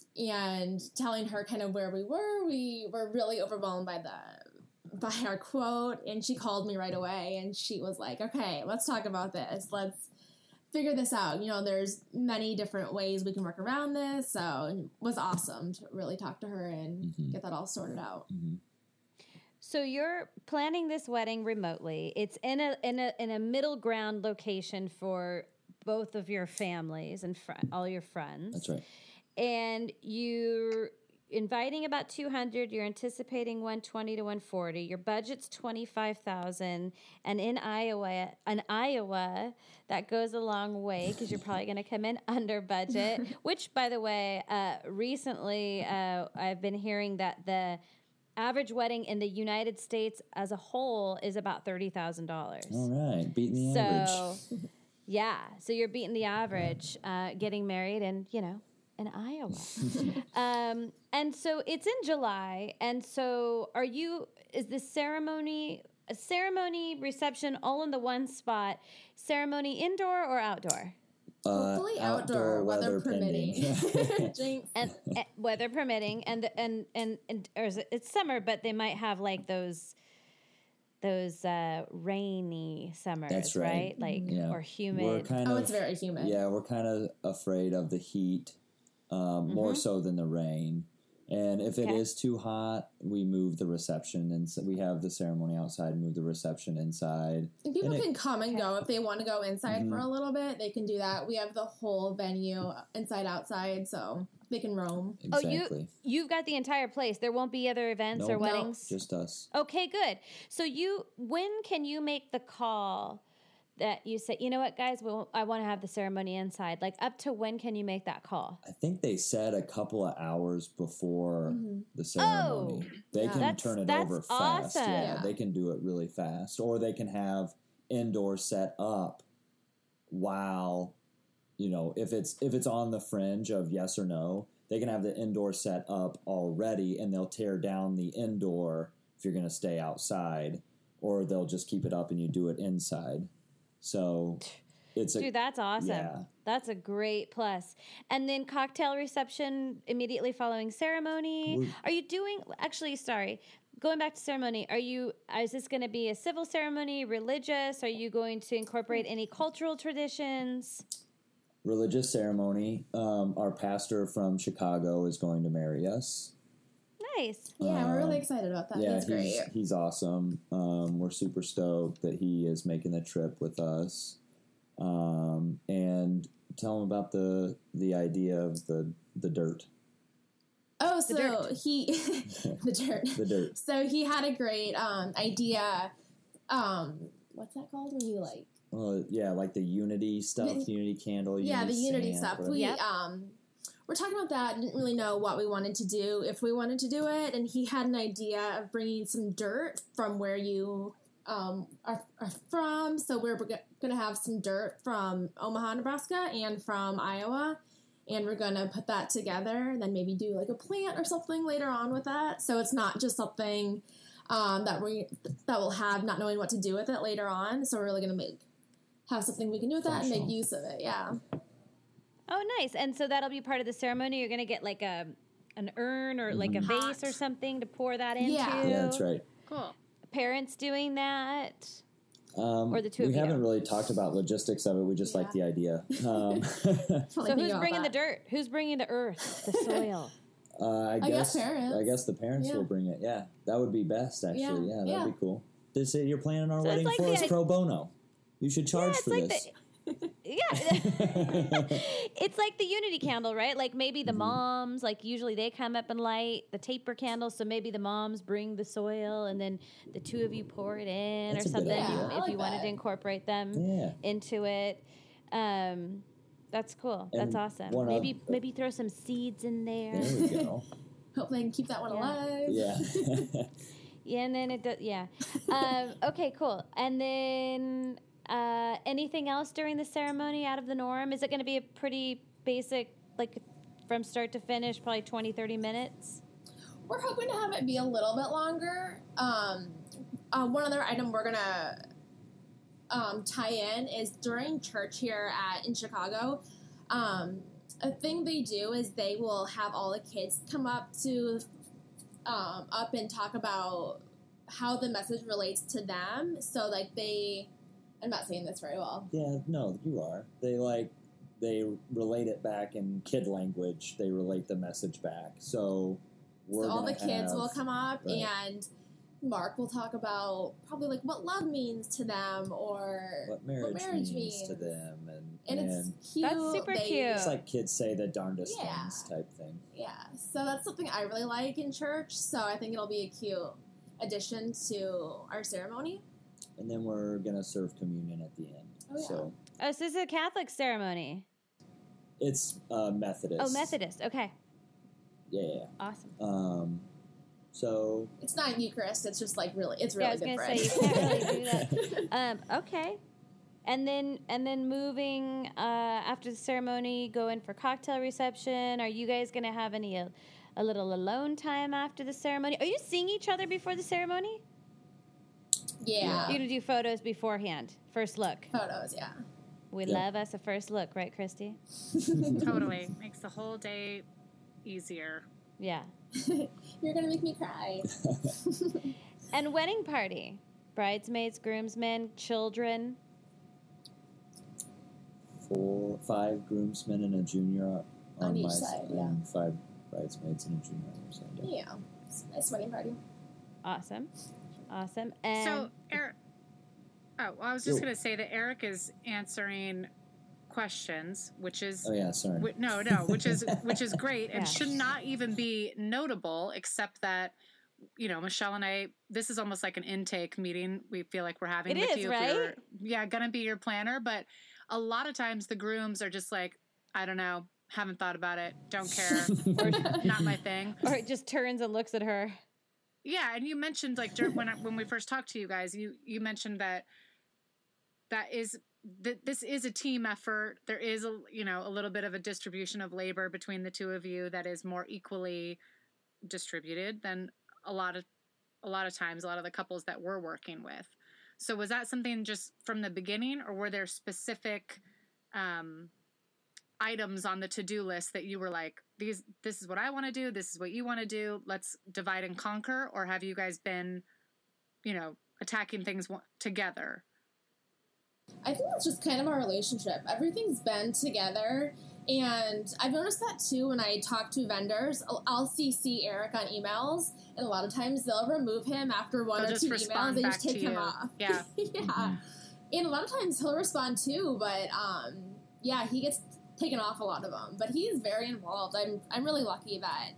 and telling her kind of where we were. We were really overwhelmed by the by our quote, and she called me right away and she was like, okay, let's talk about this. Let's figure this out. You know, there's many different ways we can work around this. So it was awesome to really talk to her and Mhm. get that all sorted out. Mhm. So you're planning this wedding remotely. It's in a in a in a middle ground location for both of your families and fr- all your friends. That's right. And you're inviting about two hundred. You're anticipating one twenty to one forty. Your budget's twenty-five thousand. And in Iowa, in Iowa, that goes a long way because you're probably going to come in under budget. Which, by the way, uh, recently uh, I've been hearing that the average wedding in the United States as a whole is about thirty thousand dollars. All right, beating the So, average. yeah, so you're beating the average, uh, getting married, and you know, in Iowa. um, and so it's in July, and so are you? Is the ceremony, a ceremony, reception, all in the one spot? Ceremony indoor or outdoor? Uh, Hopefully outdoor, weather permitting. Jinx. And, and weather permitting, and the, and and and or is it, it's summer, but they might have like those. Those uh, rainy summers, That's right. Like Yeah. or humid. We're kind Oh, of it's very humid. Yeah, we're kind of afraid of the heat, um, more Mhm. so than the rain. And if it Okay. is too hot, we move the reception, and so we have the ceremony outside, move the reception inside. And people And it- can come and go if they want to go inside Mhm. for a little bit. They can do that. We have the whole venue inside outside, so they can roam. Oh, you- Exactly. You've got the entire place. There won't be other events Nope. or No. weddings. Just us. Okay, good. So you, when can you make the call that you say, you know what, guys, well, I want to have the ceremony inside? Like, up to when can you make that call? I think they said a couple of hours before Mhm. the ceremony. Oh, they yeah. can That's- turn it that's over fast. awesome. Yeah, Yeah. they can do it really fast. Or they can have indoor set up while, you know, if it's if it's on the fringe of yes or no, they can have the indoor set up already and they'll tear down the indoor if you're going to stay outside, or they'll just keep it up and you do it inside. So it's a Dude, that's awesome. yeah. That's a great plus. And then cocktail reception immediately following ceremony. We- Are you doing, actually, sorry, going back to ceremony, are you, is this going to be a civil ceremony, religious? Are you going to incorporate any cultural traditions? religious ceremony. Um, our pastor from Chicago is going to marry us. Nice. Yeah, we're really Um, excited about that. Yeah, That's great. he's, he's awesome. Um, we're super stoked that he is making the trip with us. Um, and tell him about the the idea of the the dirt. Oh, so dirt. he the dirt. The dirt. So he had a great um, idea. Um, what's that called when you like? Well, yeah, like the Unity stuff, The- Unity candle. Yeah, the Unity stamp, stuff. whatever. We Yep. um, we're talking about that. Didn't really know what we wanted to do, if we wanted to do it, and he had an idea of bringing some dirt from where you um are, are from. So we're going to have some dirt from Omaha, Nebraska, and from Iowa. And we're going to put that together and then maybe do like a plant or something later on with that. So it's not just something um, that we that we'll have not knowing what to do with it later on. So we're really going to make have something we can do with that and make Functional. use of it. Yeah. Oh, nice. And so that'll be part of the ceremony. You're going to get like a an urn or like a Mhm. vase or something to pour that into. Yeah. Yeah, that's right. Cool. Parents doing that. Um, Or the two we of you. haven't really talked about logistics of it. We just like the idea. Um, So who's bringing the dirt? Who's bringing the earth, the soil? uh, I, I guess guess parents. I guess the parents Yeah. will bring it. Yeah, that would be best. Actually, Yeah, yeah, that'd yeah. be cool. They say you're planning our So it's wedding like for the us i- pro bono. You should charge it's for like this. Yeah. It's like the Unity candle, right? Like maybe the Mhm. moms, like usually they come up and light the taper candle. So maybe the moms bring the soil and then the two of you pour it in That's or a good something idea. if I you like wanted that. to incorporate them Yeah. into it. Um, that's cool. That's And awesome. one Maybe oth- maybe throw some seeds in there. There we go. Hopefully I can keep that one Yeah. alive. Yeah. Yeah, and then it does. Yeah. Um, okay, cool. And then uh, anything else during the ceremony out of the norm? Is it going to be a pretty basic, like from start to finish, probably twenty, thirty minutes? We're hoping to have it be a little bit longer. Um, uh, one other item we're gonna um, tie in is during church here at in Chicago. Um, a thing they do is they will have all the kids come up to um, up and talk about how the message relates to them. So like they, I'm not saying this very well. Yeah, no, you are. They like they relate it back in kid language. They relate the message back. So we're So all the gonna kids will have- come up right. and Mark will talk about probably like what love means to them or what marriage, marriage means, to means. them, and and and it's cute. That's super They- cute. it's like kids say the darndest Yeah. things type thing. Yeah, so that's something I really like in church. So I think it'll be a cute addition to our ceremony. And then we're gonna serve communion at the end. Oh, yeah. So Oh, so this is a Catholic ceremony. it's uh, Methodist. Oh, Methodist. Okay, Yeah, yeah. awesome. Um, so It's not Eucharist. It's just like really, it's really Yeah, I was gonna different. say, you can't really do Um, okay. And then and then moving uh, after the ceremony, go in for cocktail reception. Are you guys gonna have any a, a little alone time after the ceremony? Are you seeing each other before the ceremony? yeah, You're gonna do photos beforehand. First look. photos. Yeah, We Yeah. love us a first look, right, Christy? Totally. Makes the whole day easier. Yeah. you're gonna make me cry. And wedding party. Bridesmaids, groomsmen, children. four, five groomsmen and a junior on, On each my side, side, yeah. and five bridesmaids and a junior on your side. Yeah. Yeah, it's a nice wedding party. Awesome. Awesome. And So, Eric. Oh, well, I was just Yo. going to say that Eric is answering questions, which is Oh yeah, sorry. Wh- no, no, which is which is great and Yeah. should not even be notable, except that you know, Michelle and I, this is almost like an intake meeting we feel like we're having It with is, you. right? If you're, yeah, gonna be your planner. But a lot of times the grooms are just like, I don't know, haven't thought about it, don't care, or not my thing. Or it just turns and looks at her. Yeah, and you mentioned like dur- when I, when we first talked to you guys, you you mentioned that that is that this is a team effort. There is a you know a little bit of a distribution of labor between the two of you that is more equally distributed than a lot of a lot of times a lot of the couples that we're working with. So was that something just from the beginning, or were there specific um, items on the to-do list that you were like, these this is what I want to do, this is what you want to do, let's divide and conquer? Or have you guys been, you know, attacking things together? I think that's just kind of our relationship. Everything's been together, and I've noticed that too when I talk to vendors. I'll, I'll C C Eric on emails, and a lot of times they'll remove him after one They'll or just two respond emails. They back just take to him you. off. Yeah. yeah. Mhm. And a lot of times he'll respond too, but um, yeah, he gets taken off a lot of them. But he's very involved. I'm I'm really lucky that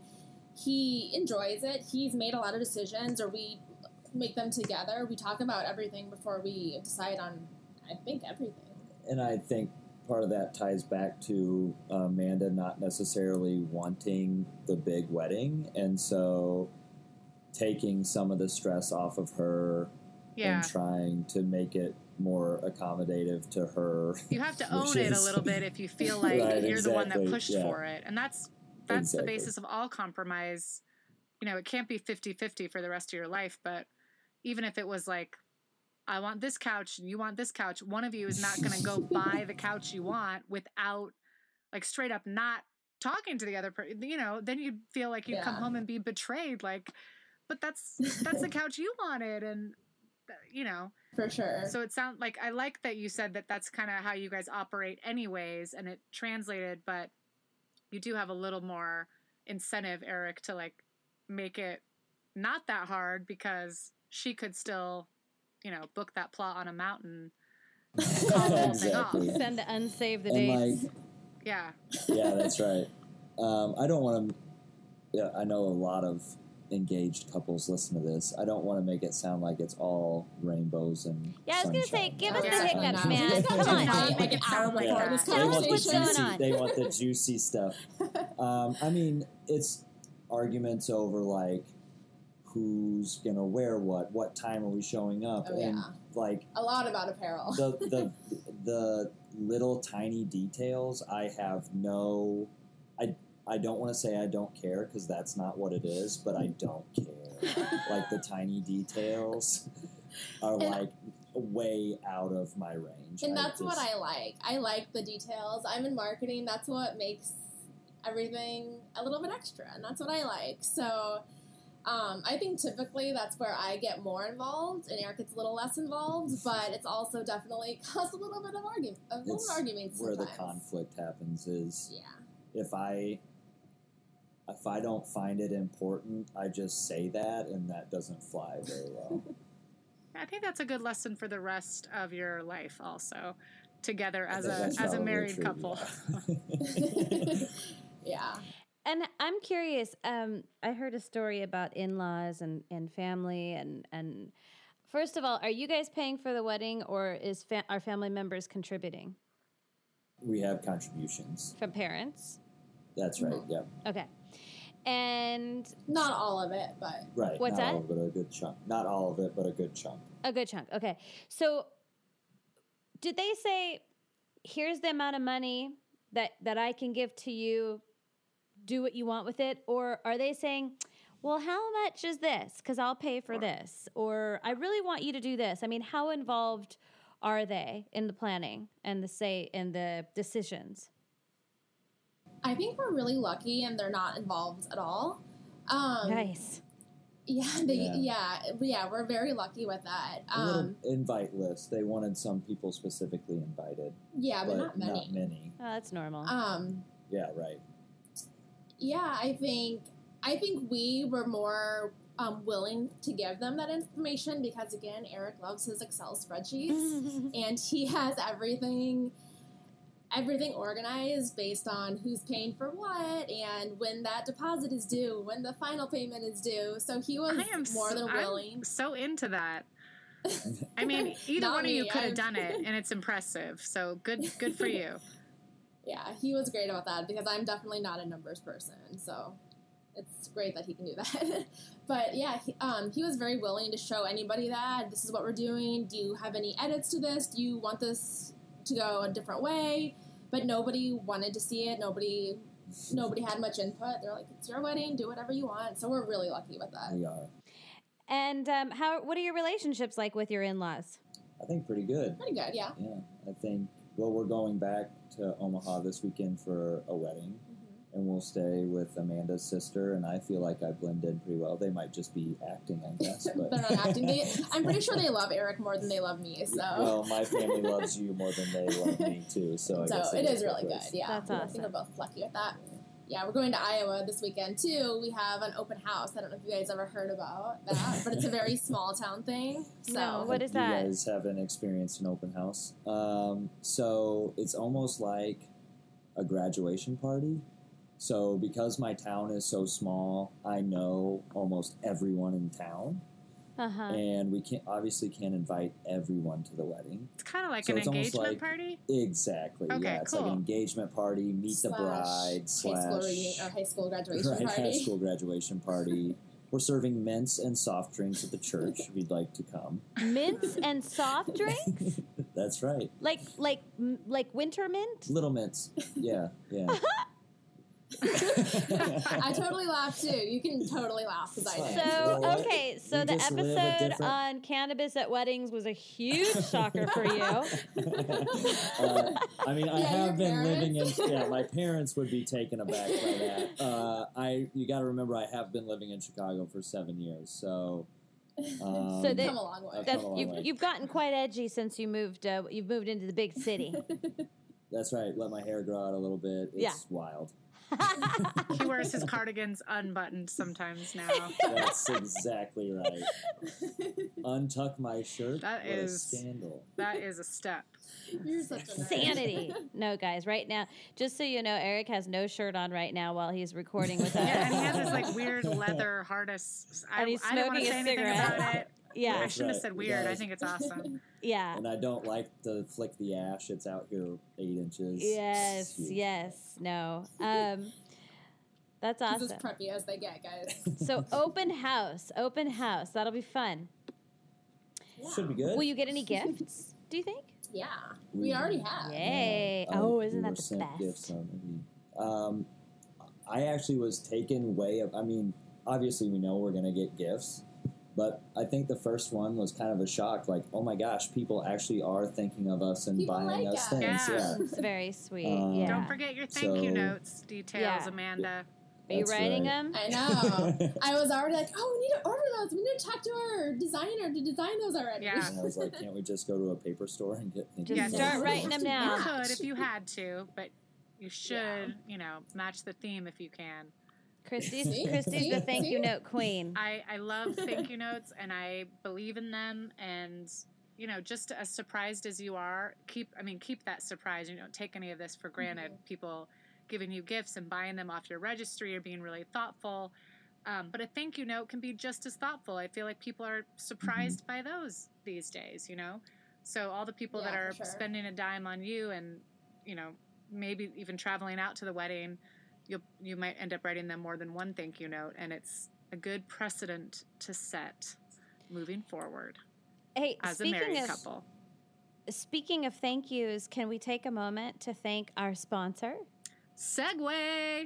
he enjoys it. He's made a lot of decisions, or we make them together. We talk about everything before we decide on, I think, everything. And I think part of that ties back to Amanda not necessarily wanting the big wedding, and so taking some of the stress off of her Yeah. and trying to make it more accommodative to her. You have to own it a wishes. little bit if you feel like Right, you're the one that exactly, pushed yeah. for it. And that's that's Exactly. the basis of all compromise. You know, it can't be fifty-fifty for the rest of your life, but even if it was like, I want this couch and you want this couch, one of you is not going to go buy the couch you want without, like, straight up not talking to the other person. You know, then you'd feel like you'd come Yeah. home and be betrayed. Like, but that's that's the couch you wanted, and you know. For sure. So it sounds like, I like that you said that that's kind of how you guys operate anyways, and it translated, but you do have a little more incentive, Eric, to like make it not that hard, because she could still, you know, book that plot on a mountain, call the whole thing off. Exactly. Send to unsave the And dates. like, Yeah. yeah, that's right. Um, I don't want to. Yeah, I know a lot of engaged couples listen to this. I don't want to make it sound like it's all rainbows and Yeah, I was gonna say, sunshine. give us the That's hiccups, not- man. Just Come gotta on. not Make like it an sound hour like before that. this They Tell us want the what's conversation. going juicy. on. They want the juicy stuff. Um, I mean, it's arguments over like who's gonna wear what, what time are we showing up, Oh, and yeah. like A lot about apparel. the the the little tiny details. I have no. I I don't want to say I don't care, because that's not what it is, but I don't care. Like the tiny details are And- like way out of my range. And I that's what just- I like. I like the details. I'm in marketing. That's what makes everything a little bit extra, and that's what I like. So um, I think typically that's where I get more involved, and Eric gets a little less involved. But it's also definitely caused a little bit of argument, a little It's arguments where sometimes. the conflict happens is Yeah. if I if I don't find it important, I just say that, and that doesn't fly very well. I think that's a good lesson for the rest of your life also, together I as think a that's as a probably married true, couple. yeah. Yeah. And I'm curious. Um, I heard a story about in-laws and, and family, and and first of all, are you guys paying for the wedding, or is fa- are family members contributing We have contributions. from parents? That's right. Yep. Okay, and Not all of it, but Right. What's not that? all of it, a good chunk. Not all of it, but a good chunk. a good chunk. Okay, so did they say, "Here's the amount of money that that I can give to you. Do what you want with it," or are they saying, well, how much is this? Because I'll pay for this. Or I really want you to do this. I mean, how involved are they in the planning and the say and the decisions? I think we're really lucky, and they're not involved at all. Um, Nice. Yeah, they, Yeah. yeah, yeah, we're very lucky with that. A little Um, invite list. They wanted some people specifically invited, yeah, but, but not many. Not many. Oh, that's normal. Um, Yeah, right. yeah, I think I think we were more um, willing to give them that information because, again, Eric loves his Excel spreadsheets, and he has everything everything organized based on who's paying for what and when that deposit is due, when the final payment is due. So he was I am more so, than willing. I'm so into that. I mean, either Not one of you me, could have I'm- done it, and it's impressive. So good, good for you. Yeah, he was great about that because I'm definitely not a numbers person. So it's great that he can do that. But yeah, he, um, he was very willing to show anybody that this is what we're doing. Do you have any edits to this? Do you want this to go a different way? But nobody wanted to see it. Nobody, nobody had much input. They're like, it's your wedding. Do whatever you want. So we're really lucky with that. We are. And um, how? What are your relationships like with your in-laws? I think pretty good. Pretty good, yeah. Yeah, I think, well, we're going back to Omaha this weekend for a wedding, Mm-hmm. and we'll stay with Amanda's sister, and I feel like I blend in pretty well. They might just be acting, I guess. But They're not acting. They, I'm pretty sure they love Eric more than they love me. So, well, my family loves you more than they love me, too, so I so guess it goes is really both good. ways. Yeah, That's I think awesome. we're both lucky with that. Yeah, we're going to Iowa this weekend too. We have an open house. I don't know if you guys ever heard about that, but it's a very small town thing. So No, what is you that? guys haven't experienced an open house. Um, so it's almost like a graduation party. So because my town is so small, I know almost everyone in town, Uh-huh. and we can't obviously can't invite everyone to the wedding. It's kind of like So an it's almost engagement like- party. Exactly. Okay, yeah, it's like cool. an engagement party, meet the Slash bride high school slash reunion or high school graduation right, party. high school graduation party. We're serving mints and soft drinks at the church if you'd like to come. Mints and soft drinks, That's right. like like m- like winter mint. Little mints. Yeah, yeah. I totally laugh too. You can totally laugh because I It's did. fine. So Well, okay, so we the just live a episode different- on cannabis at weddings was a huge shocker for you. uh, I mean, I Yeah, have your been living in. parents. Yeah, my parents would be taken aback by that. Uh, I you got to remember, I have been living in Chicago for seven years, so. Um, So they- Come a long way. I've That's, come a long you've, way. you've gotten quite edgy since you moved. Uh, you've moved into the big city. That's right. Let my hair grow out a little bit. It's Yeah. wild. He wears his cardigans unbuttoned sometimes now. That's exactly right. Untuck my shirt. That what is- a scandal. That is a step. You're such a nerd. Sanity. No, guys, right now, just so you know, Eric has no shirt on right now while he's recording with us. Yeah, and he has this like weird leather harness. I, And he's I didn't want to smoking say a anything cigarette. about it. I Yeah, shouldn't have right. said He weird. I does. think it's awesome. yeah. And I don't like to flick the ash. It's out here eight inches. Yes, It's huge. yes, no. Um, that's He's awesome. as preppy as they get, guys. So open house, open house. That'll be fun. Should be good. Will you get any gifts? Do you think? Yeah, we already have. Yay! Yeah. Oh, I- isn't we that were the sent best? Gifts already. Um, I actually was taken way of. I mean, obviously we know we're gonna get gifts, but I think the first one was kind of a shock. Like, oh my gosh, people actually are thinking of us and People buying like us us. things. Yeah. Yeah. It's very sweet. Um, yeah. Don't forget your thank you So- notes details, Yeah. Amanda. Are you That's writing right. them? I know. I was already like, oh, we need to order those. We need to talk to our designer to design those already. Yeah. And I was like, can't we just go to a paper store and get things? Just Yeah, start just- writing them now. You could if you had to, but you should, Yeah. you know, match the theme if you can. Christy's See? Christy's See? the thank you See? note queen. I, I love thank you notes and I believe in them and you know, just as surprised as you are, keep I mean, keep that surprise. You don't take any of this for granted. People giving you gifts and buying them off your registry or being really thoughtful. Um, but a thank you note can be just as thoughtful. I feel like people are surprised by those these days, you know? So all the people that Yeah, are for sure. spending a dime on you and, you know, maybe even traveling out to the wedding, you you might end up writing them more than one thank you note, and it's a good precedent to set moving forward Hey, as a speaking married of couple. speaking of thank yous, can we take a moment to thank our sponsor? Segway!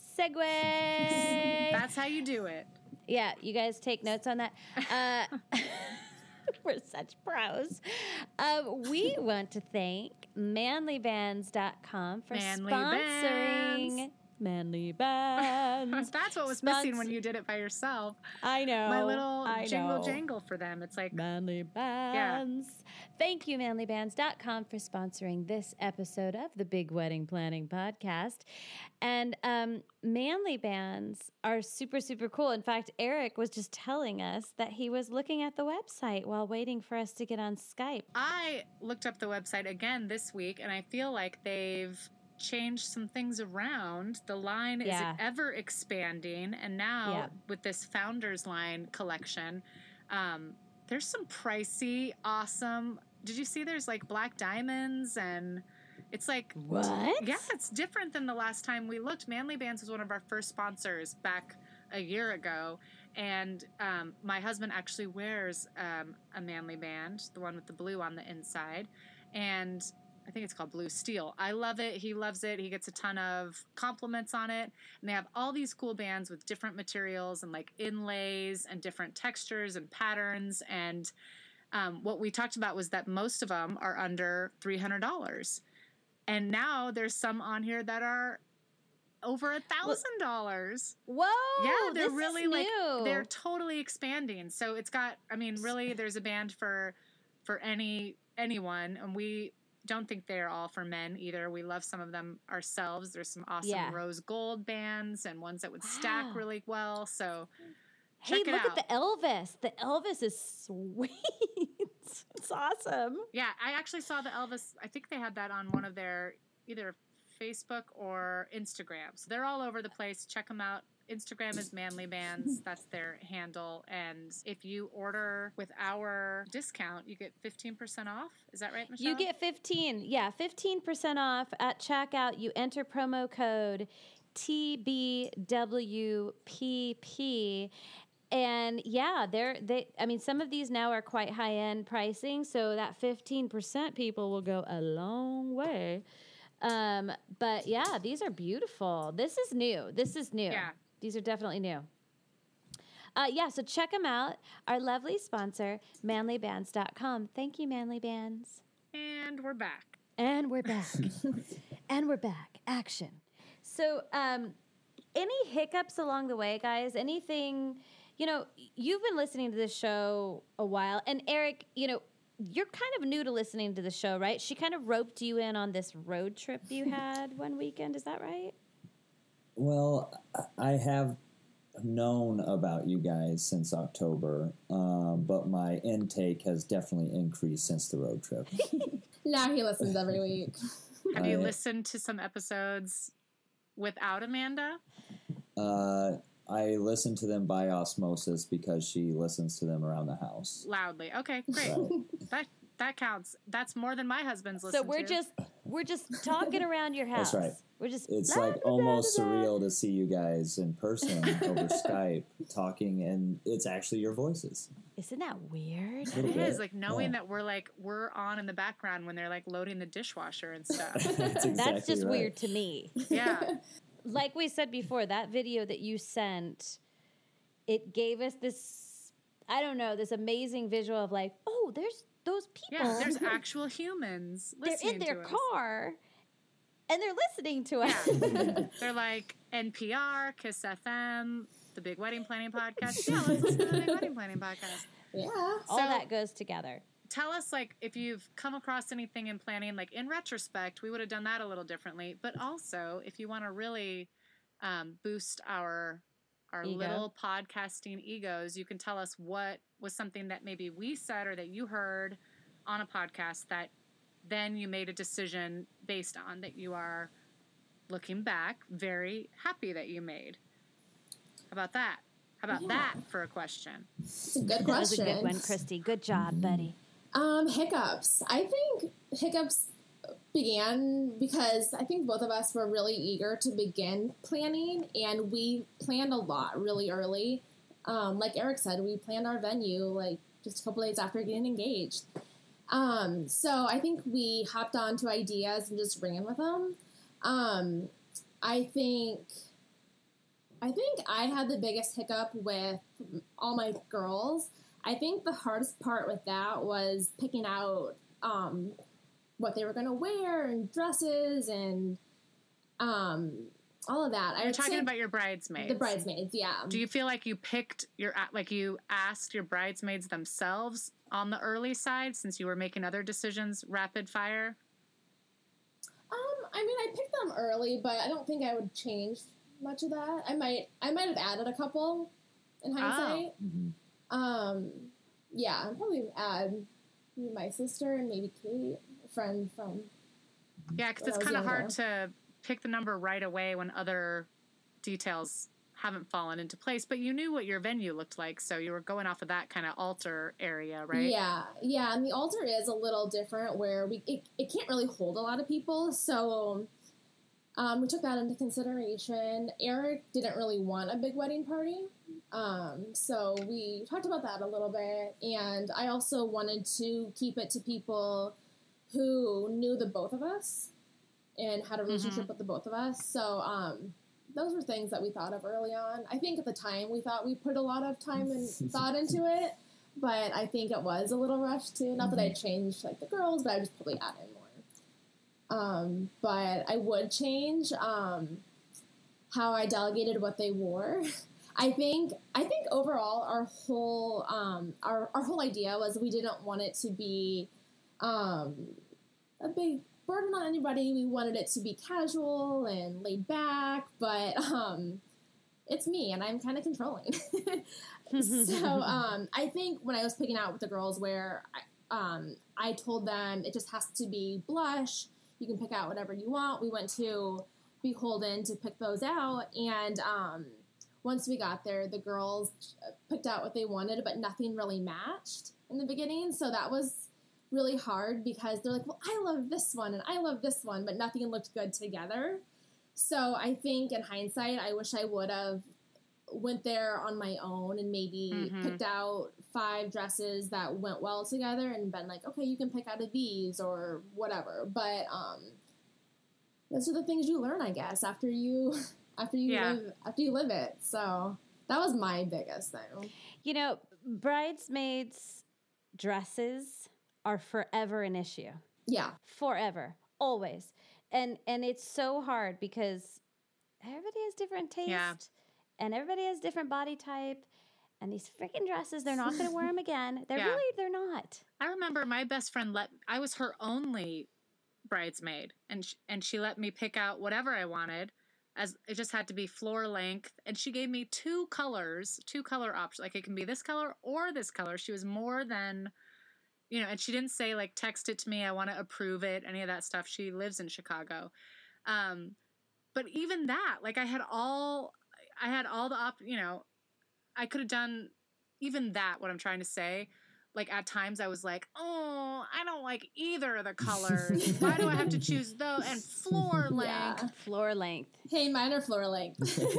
Segway. That's how you do it. Yeah, you guys take notes on that. Uh, we're such pros. Um, we want to thank manly bands dot com for Manly sponsoring Bands. Manly Bands. That's what was Spons- missing when you did it by yourself. I know. My little I jingle know. jangle for them. It's like Manly Bands. Thank you, manly bands dot com, for sponsoring this episode of the Big Wedding Planning Podcast. And um, Manly Bands are super, super cool. In fact, Eric was just telling us that he was looking at the website while waiting for us to get on Skype. I looked up the website again this week, and I feel like they've changed some things around. The line Yeah. is ever expanding, and now Yeah. with this Founders Line collection, um, there's some pricey, awesome. Did you see there's like black diamonds and it's like What? Yeah, it's different than the last time we looked. Manly Bands was one of our first sponsors back a year ago, and um, my husband actually wears um, a Manly Band, the one with the blue on the inside, and I think it's called Blue Steel. I love it. He loves it. He gets a ton of compliments on it. And they have all these cool bands with different materials and like inlays and different textures and patterns. And um, what we talked about was that most of them are under three hundred dollars. And now there's some on here that are over a thousand dollars. Whoa! Yeah, they're this really is like new. they're totally expanding. So it's got, I mean, really, there's a band for for any anyone, and we don't think they're all for men either. We love some of them ourselves. There's some awesome Yeah. rose gold bands and ones that would stack Wow. really well. So Hey, check it look out. at the Elvis. The Elvis is sweet. It's awesome. Yeah, I actually saw the Elvis. I think they had that on one of their either Facebook or Instagram. So they're all over the place. Check them out. Instagram is Manly Bands. That's their handle. And if you order with our discount, you get fifteen percent off. Is that right, Michelle? You get fifteen, yeah, fifteen percent off at checkout. You enter promo code T B W P P. And yeah, they're they I mean some of these now are quite high-end pricing, so that fifteen percent people will go a long way. Um, but yeah, these are beautiful. This is new. This is new. Yeah. These are definitely new. Uh, yeah, so check them out. Our lovely sponsor, manly bands dot com. Thank you, Manly Bands. And we're back. And we're back. and we're back. Action. So, um, any hiccups along the way, guys? Anything, you know, you've been listening to this show a while. And Eric, you know, you're kind of new to listening to the show, right? She kind of roped you in on this road trip you had one weekend. Is that right? Well, I have known about you guys since October, um, but my intake has definitely increased since the road trip. Now he listens every week. Have you I- listened to some episodes without Amanda? Uh, I listen to them by osmosis because she listens to them around the house. Loudly. Okay, great. Right. That that counts. That's more than my husband's So listened we're to. just we're just talking around your house. That's right. We're just It's blah, like blah, blah, almost blah, blah. surreal to see you guys in person over Skype talking, and it's actually your voices. Isn't that weird? Little It bit, is like knowing yeah. that we're like we're on in the background when they're like loading the dishwasher and stuff. That's That's exactly just right. weird to me. Yeah. Like we said before, that video that you sent, it gave us this, I don't know, this amazing visual of like, oh, there's those people. Yeah, there's actual humans They're listening in their to us. car, and they're listening to us. Yeah. They're like N P R, Kiss F M, the Big Wedding Planning Podcast. Yeah, let's listen to the Big Wedding Planning Podcast. Yeah. All So- that goes together. Tell us, like, if you've come across anything in planning, like, in retrospect, we would have done that a little differently. But also, if you want to really um, boost our our Ego. little podcasting egos, you can tell us what was something that maybe we said or that you heard on a podcast that then you made a decision based on that you are, looking back, very happy that you made. How about that? How about Yeah. that for a question? It's a good That was a question. good one, Christy. Good job, buddy. Um, hiccups. I think hiccups began because I think both of us were really eager to begin planning, and we planned a lot really early. Um, like Eric said, we planned our venue like just a couple days after getting engaged. Um, so I think we hopped on to ideas and just ran with them. Um, I think I think I had the biggest hiccup with all my girls. I think the hardest part with that was picking out um, what they were going to wear and dresses and um, all of that. You're I'd talking say about your bridesmaids. the bridesmaids, yeah. Do you feel like you picked your, like you asked your bridesmaids themselves on the early side since you were making other decisions rapid fire? Um, I mean, I picked them early, but I don't think I would change much of that. I might, I might have added a couple in hindsight. Oh. Mm-hmm. Um, yeah, I'd probably add my sister and maybe Kate, a friend from. Yeah, because when it's I was kind of hard younger. to pick the number right away when other details haven't fallen into place. But you knew what your venue looked like, so you were going off of that kind of altar area, right? Yeah, yeah, and the altar is a little different where we it, it can't really hold a lot of people, so um, we took that into consideration. Eric didn't really want a big wedding party, um, so we talked about that a little bit, and I also wanted to keep it to people who knew the both of us and had a relationship Mhm. with the both of us, so um, those were things that we thought of early on. I think at the time we thought we put a lot of time and thought into it, but I think it was a little rushed too. Not that I changed like the girls, but I just probably added more. Um, but I would change um, how I delegated what they wore. I think I think overall our whole um, our our whole idea was we didn't want it to be um, a big burden on anybody. We wanted it to be casual and laid back, but um, it's me, and I'm kind of controlling. so um, I think when I was picking out what the girls wear, I, um, I told them it just has to be blush. You can pick out whatever you want. We went to Beholden to pick those out, and um, once we got there, the girls picked out what they wanted, but nothing really matched in the beginning, so that was really hard because they're like, well, I love this one and I love this one, but nothing looked good together. So I think in hindsight, I wish I would have went there on my own and maybe Mhm. picked out five dresses that went well together and been like, okay, you can pick out of these or whatever. But um, those are the things you learn, I guess, after you after you Yeah. live after you live it. So that was my biggest thing. You know, bridesmaids' dresses are forever an issue. Yeah. Forever. Always. And and it's so hard because everybody has different taste. Yeah. And everybody has different body type. And these freaking dresses, they're not going to wear them again. They're Yeah. really, they're not. I remember my best friend let I was her only bridesmaid, and sh- and she let me pick out whatever I wanted, as it just had to be floor length, and she gave me two colors, two color options. Like it can be this color or this color. She was more than, you know, and she didn't say like text it to me, I want to approve it, any of that stuff. She lives in Chicago, um, but even that, like I had all, I had all the op, you know, I could have done even that. What I'm trying to say. Like, at times I was like, oh, I don't like either of the colors. Why do I have to choose those? And floor length. Yeah. Floor length. Hey, mine are floor length.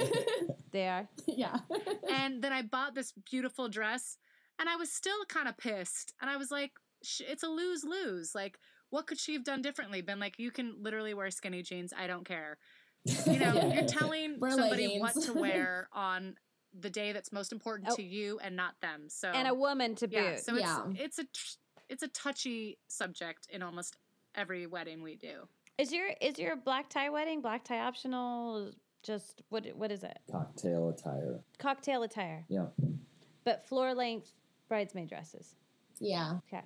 They are. yeah. And then I bought this beautiful dress, and I was still kind of pissed. And I was like, sh- it's a lose-lose. Like, what could she have done differently? Been like, you can literally wear skinny jeans. I don't care. You know, Yeah. you're telling Wear somebody leggings. what to wear on the day that's most important Oh. to you and not them. So And a woman to boot. yeah, so it's Yeah. it's a tr- it's a touchy subject in almost every wedding we do. Is your is your black tie wedding black tie optional? Just what what is it? Cocktail attire. Cocktail attire, Yeah. but floor length bridesmaid dresses. Yeah. Okay,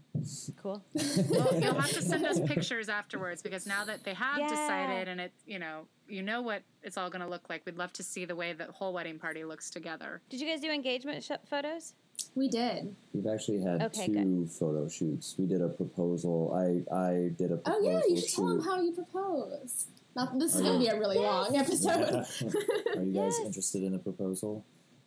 cool. Well, you'll have to send us pictures afterwards, because now that they have Yeah. decided and it, you know, you know what it's all going to look like. We'd love to see the way the whole wedding party looks together. Did you guys do engagement sh- photos? We did. We've actually had Okay, two photo shoots. We did a proposal. I I did a Oh, proposal yeah, you should shoot. tell them how you propose. Not, this is Oh, going to yeah. be a really long episode. Yeah. Are you guys Yes. interested in the proposal?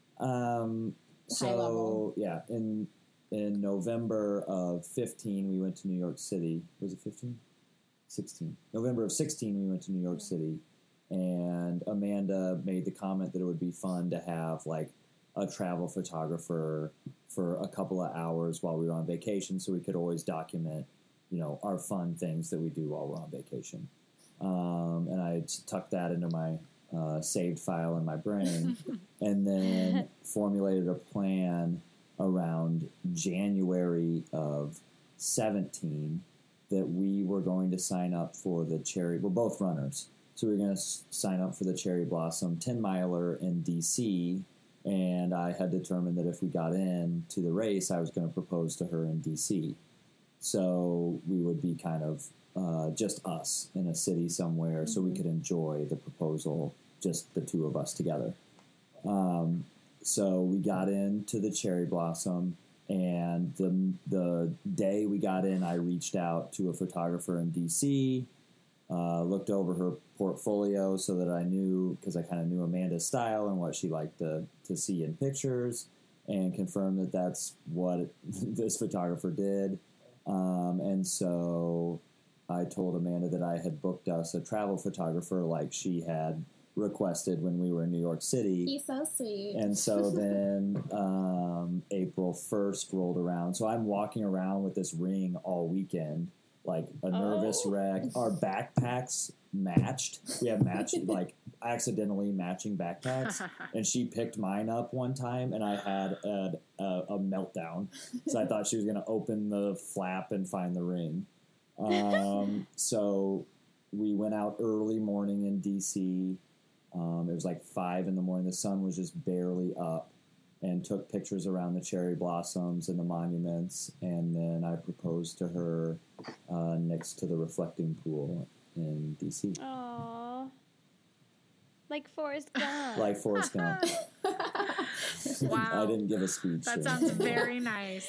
Um, so High level. yeah, in in November of fifteen, we went to New York City. Was it fifteen? sixteen. November of sixteen, we went to New York City, and Amanda made the comment that it would be fun to have like a travel photographer for a couple of hours while we were on vacation, so we could always document, you know, our fun things that we do while we're on vacation. Um, and I tucked that into my uh, saved file in my brain, and then formulated a plan around January of seventeen that we were going to sign up for the charity. We're both runners, So we were going to s- sign up for the Cherry Blossom ten miler in D C, and I had determined that if we got in to the race, I was going to propose to her in D C. So we would be kind of uh, just us in a city somewhere, mm-hmm. so we could enjoy the proposal, just the two of us together. Um, so we got into the Cherry Blossom, and the the day we got in, I reached out to a photographer in D C, uh, looked over her portfolio so that I knew, because I kind of knew Amanda's style and what she liked to, to see in pictures, and confirmed that that's what this photographer did. Um, and so I told Amanda that I had booked us a travel photographer like she had requested when we were in New York City. He's so sweet. And so then um, April first rolled around. So I'm walking around with this ring all weekend, like a nervous Oh. wreck. Our backpacks matched. We have matched, like accidentally matching backpacks. And she picked mine up one time, and I had a, a, a meltdown. So I thought she was going to open the flap and find the ring. Um, so we went out early morning in D C. Um, it was like five in the morning. The sun was just barely up, and took pictures around the cherry blossoms and the monuments. And then I proposed to her uh, next to the reflecting pool in D C. Aww. Like Forrest Gump. Like Forrest Gump. Wow. I didn't give a speech. That or sounds anything. very nice.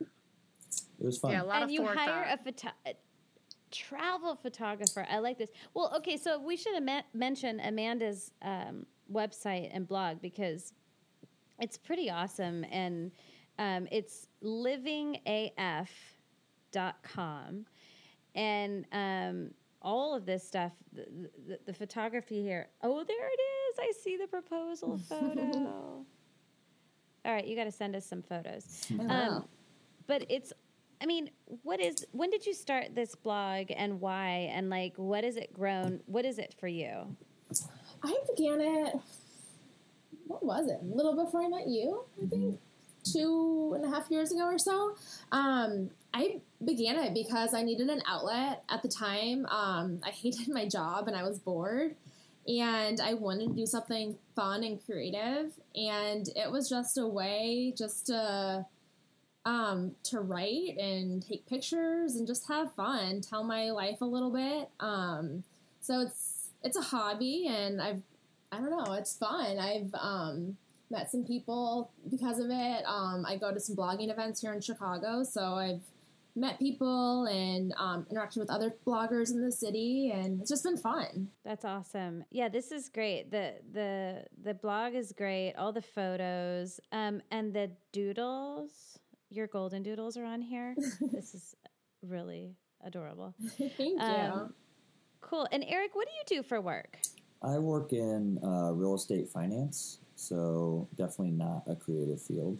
It was fun. Yeah, a lot And of you forethought. hire a photo- a travel photographer. I like this. Well, okay, so we should am- mention Amanda's um, website and blog, because it's pretty awesome. And um, it's living A F dot com. And um, all of this stuff, the, the, the photography here. Oh, there it is. I see the proposal photo. All right, you got to send us some photos. I Um, know. but it's, I mean, what is, when did you start this blog, and why? And like, what has it grown? What is it for you? I began it, what was it? A little before I met you, I think. Two and a half years ago or so. Um, I began it because I needed an outlet at the time. Um, I hated my job and I was bored, and I wanted to do something fun and creative. And it was just a way just to, um, to write and take pictures and just have fun, tell my life a little bit. Um, so it's, it's a hobby, and I've, I don't know, it's fun. I've, um, met some people because of it. Um, I go to some blogging events here in Chicago, so I've met people and um, interacted with other bloggers in the city, and it's just been fun. That's awesome. Yeah, this is great. The the the blog is great. All the photos, um, and the doodles. Your golden doodles are on here. This is really adorable. Thank you. Um, Cool. And Eric, what do you do for work? I work in uh, real estate finance, so definitely not a creative field.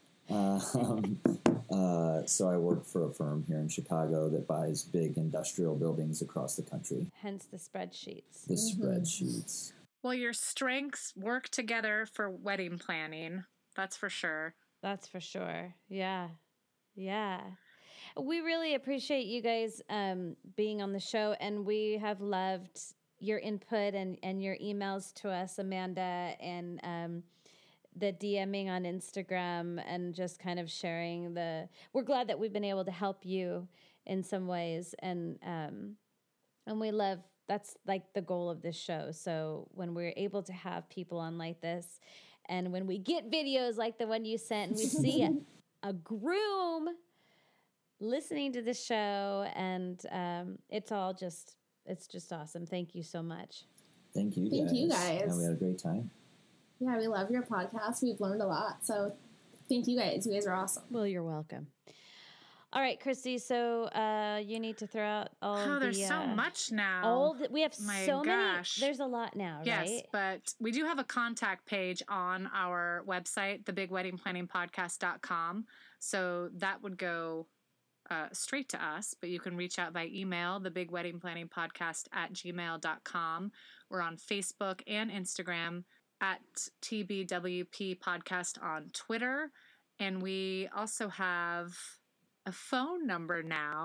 Um, uh, so I work for a firm here in Chicago that buys big industrial buildings across the country. Hence the spreadsheets. The spreadsheets. Well, your strengths work together for wedding planning. That's for sure. That's for sure. Yeah. Yeah. We really appreciate you guys um, being on the show, and we have loved your input and, and your emails to us, Amanda, and um, the DMing on Instagram, and just kind of sharing the, we're glad that we've been able to help you in some ways. And, um, and we love, that's like the goal of this show. So when we're able to have people on like this, and when we get videos like the one you sent, and we see a, a groom listening to the show, and um, it's all just, it's just awesome. Thank you so much. Thank you guys. Thank you guys. Yeah, we had a great time. Yeah, we love your podcast. We've learned a lot. So thank you guys. You guys are awesome. Well, you're welcome. All right, Christy. So uh, you need to throw out all Oh, the, there's so uh, much now. all the, we have My so gosh. many. There's a lot now, Yes, right? but we do have a contact page on our website, the big wedding planning podcast dot com. So that would go uh, straight to us, but you can reach out by email, the big wedding planning podcast at gmail dot com. We're on Facebook and Instagram at T B W P Podcast on Twitter. And we also have a phone number now.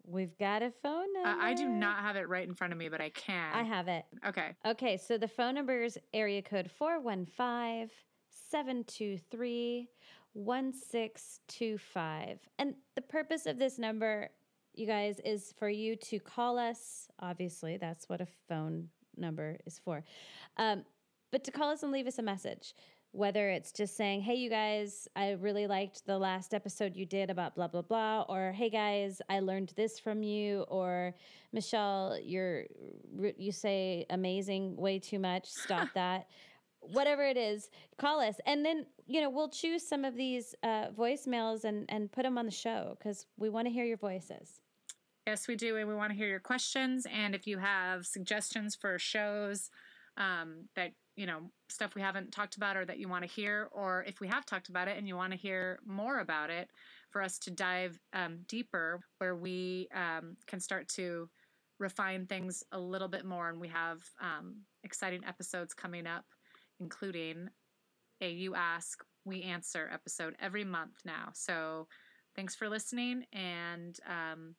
We've got a phone number. Uh, I do not have it right in front of me, but I can. I have it. Okay. Okay, so the phone number is area code four one five, seven two three, one six two five. And the purpose of this number, you guys, is for you to call us. Obviously, that's what a phone number is for. Um, but to call us and leave us a message. Whether it's just saying, hey, you guys, I really liked the last episode you did about blah, blah, blah, or hey, guys, I learned this from you, or Michelle, you're, you say amazing way too much, stop that. Whatever it is, call us. And then, you know, we'll choose some of these uh, voicemails and, and put them on the show because we want to hear your voices. Yes, we do. And we want to hear your questions. And if you have suggestions for shows um, that, you know, stuff we haven't talked about or that you want to hear, or if we have talked about it and you want to hear more about it for us to dive um, deeper where we um, can start to refine things a little bit more. And we have um, exciting episodes coming up, including a You Ask, We Answer episode every month now. So thanks for listening, and, um,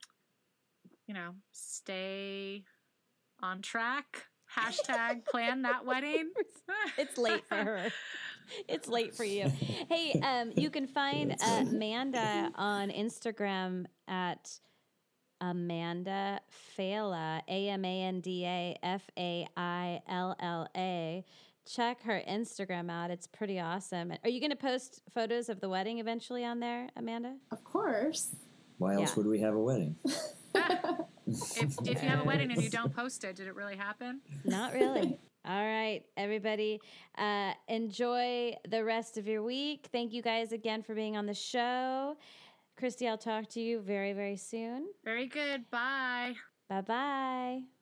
you know, stay on track. Hashtag plan that wedding. It's late for her. It's late for you. Hey, um, you can find uh, Amanda on Instagram at Amanda Failla, A M A N D A F A I L L A. Check her Instagram out. It's pretty awesome. Are you going to post photos of the wedding eventually on there, Amanda? Of course. Why else Yeah. would we have a wedding? If, if you have a wedding and you don't post it, did it really happen? Not really. All right, everybody. Uh, enjoy the rest of your week. Thank you guys again for being on the show. Christy, I'll talk to you very, very soon. Very good. Bye. Bye-bye.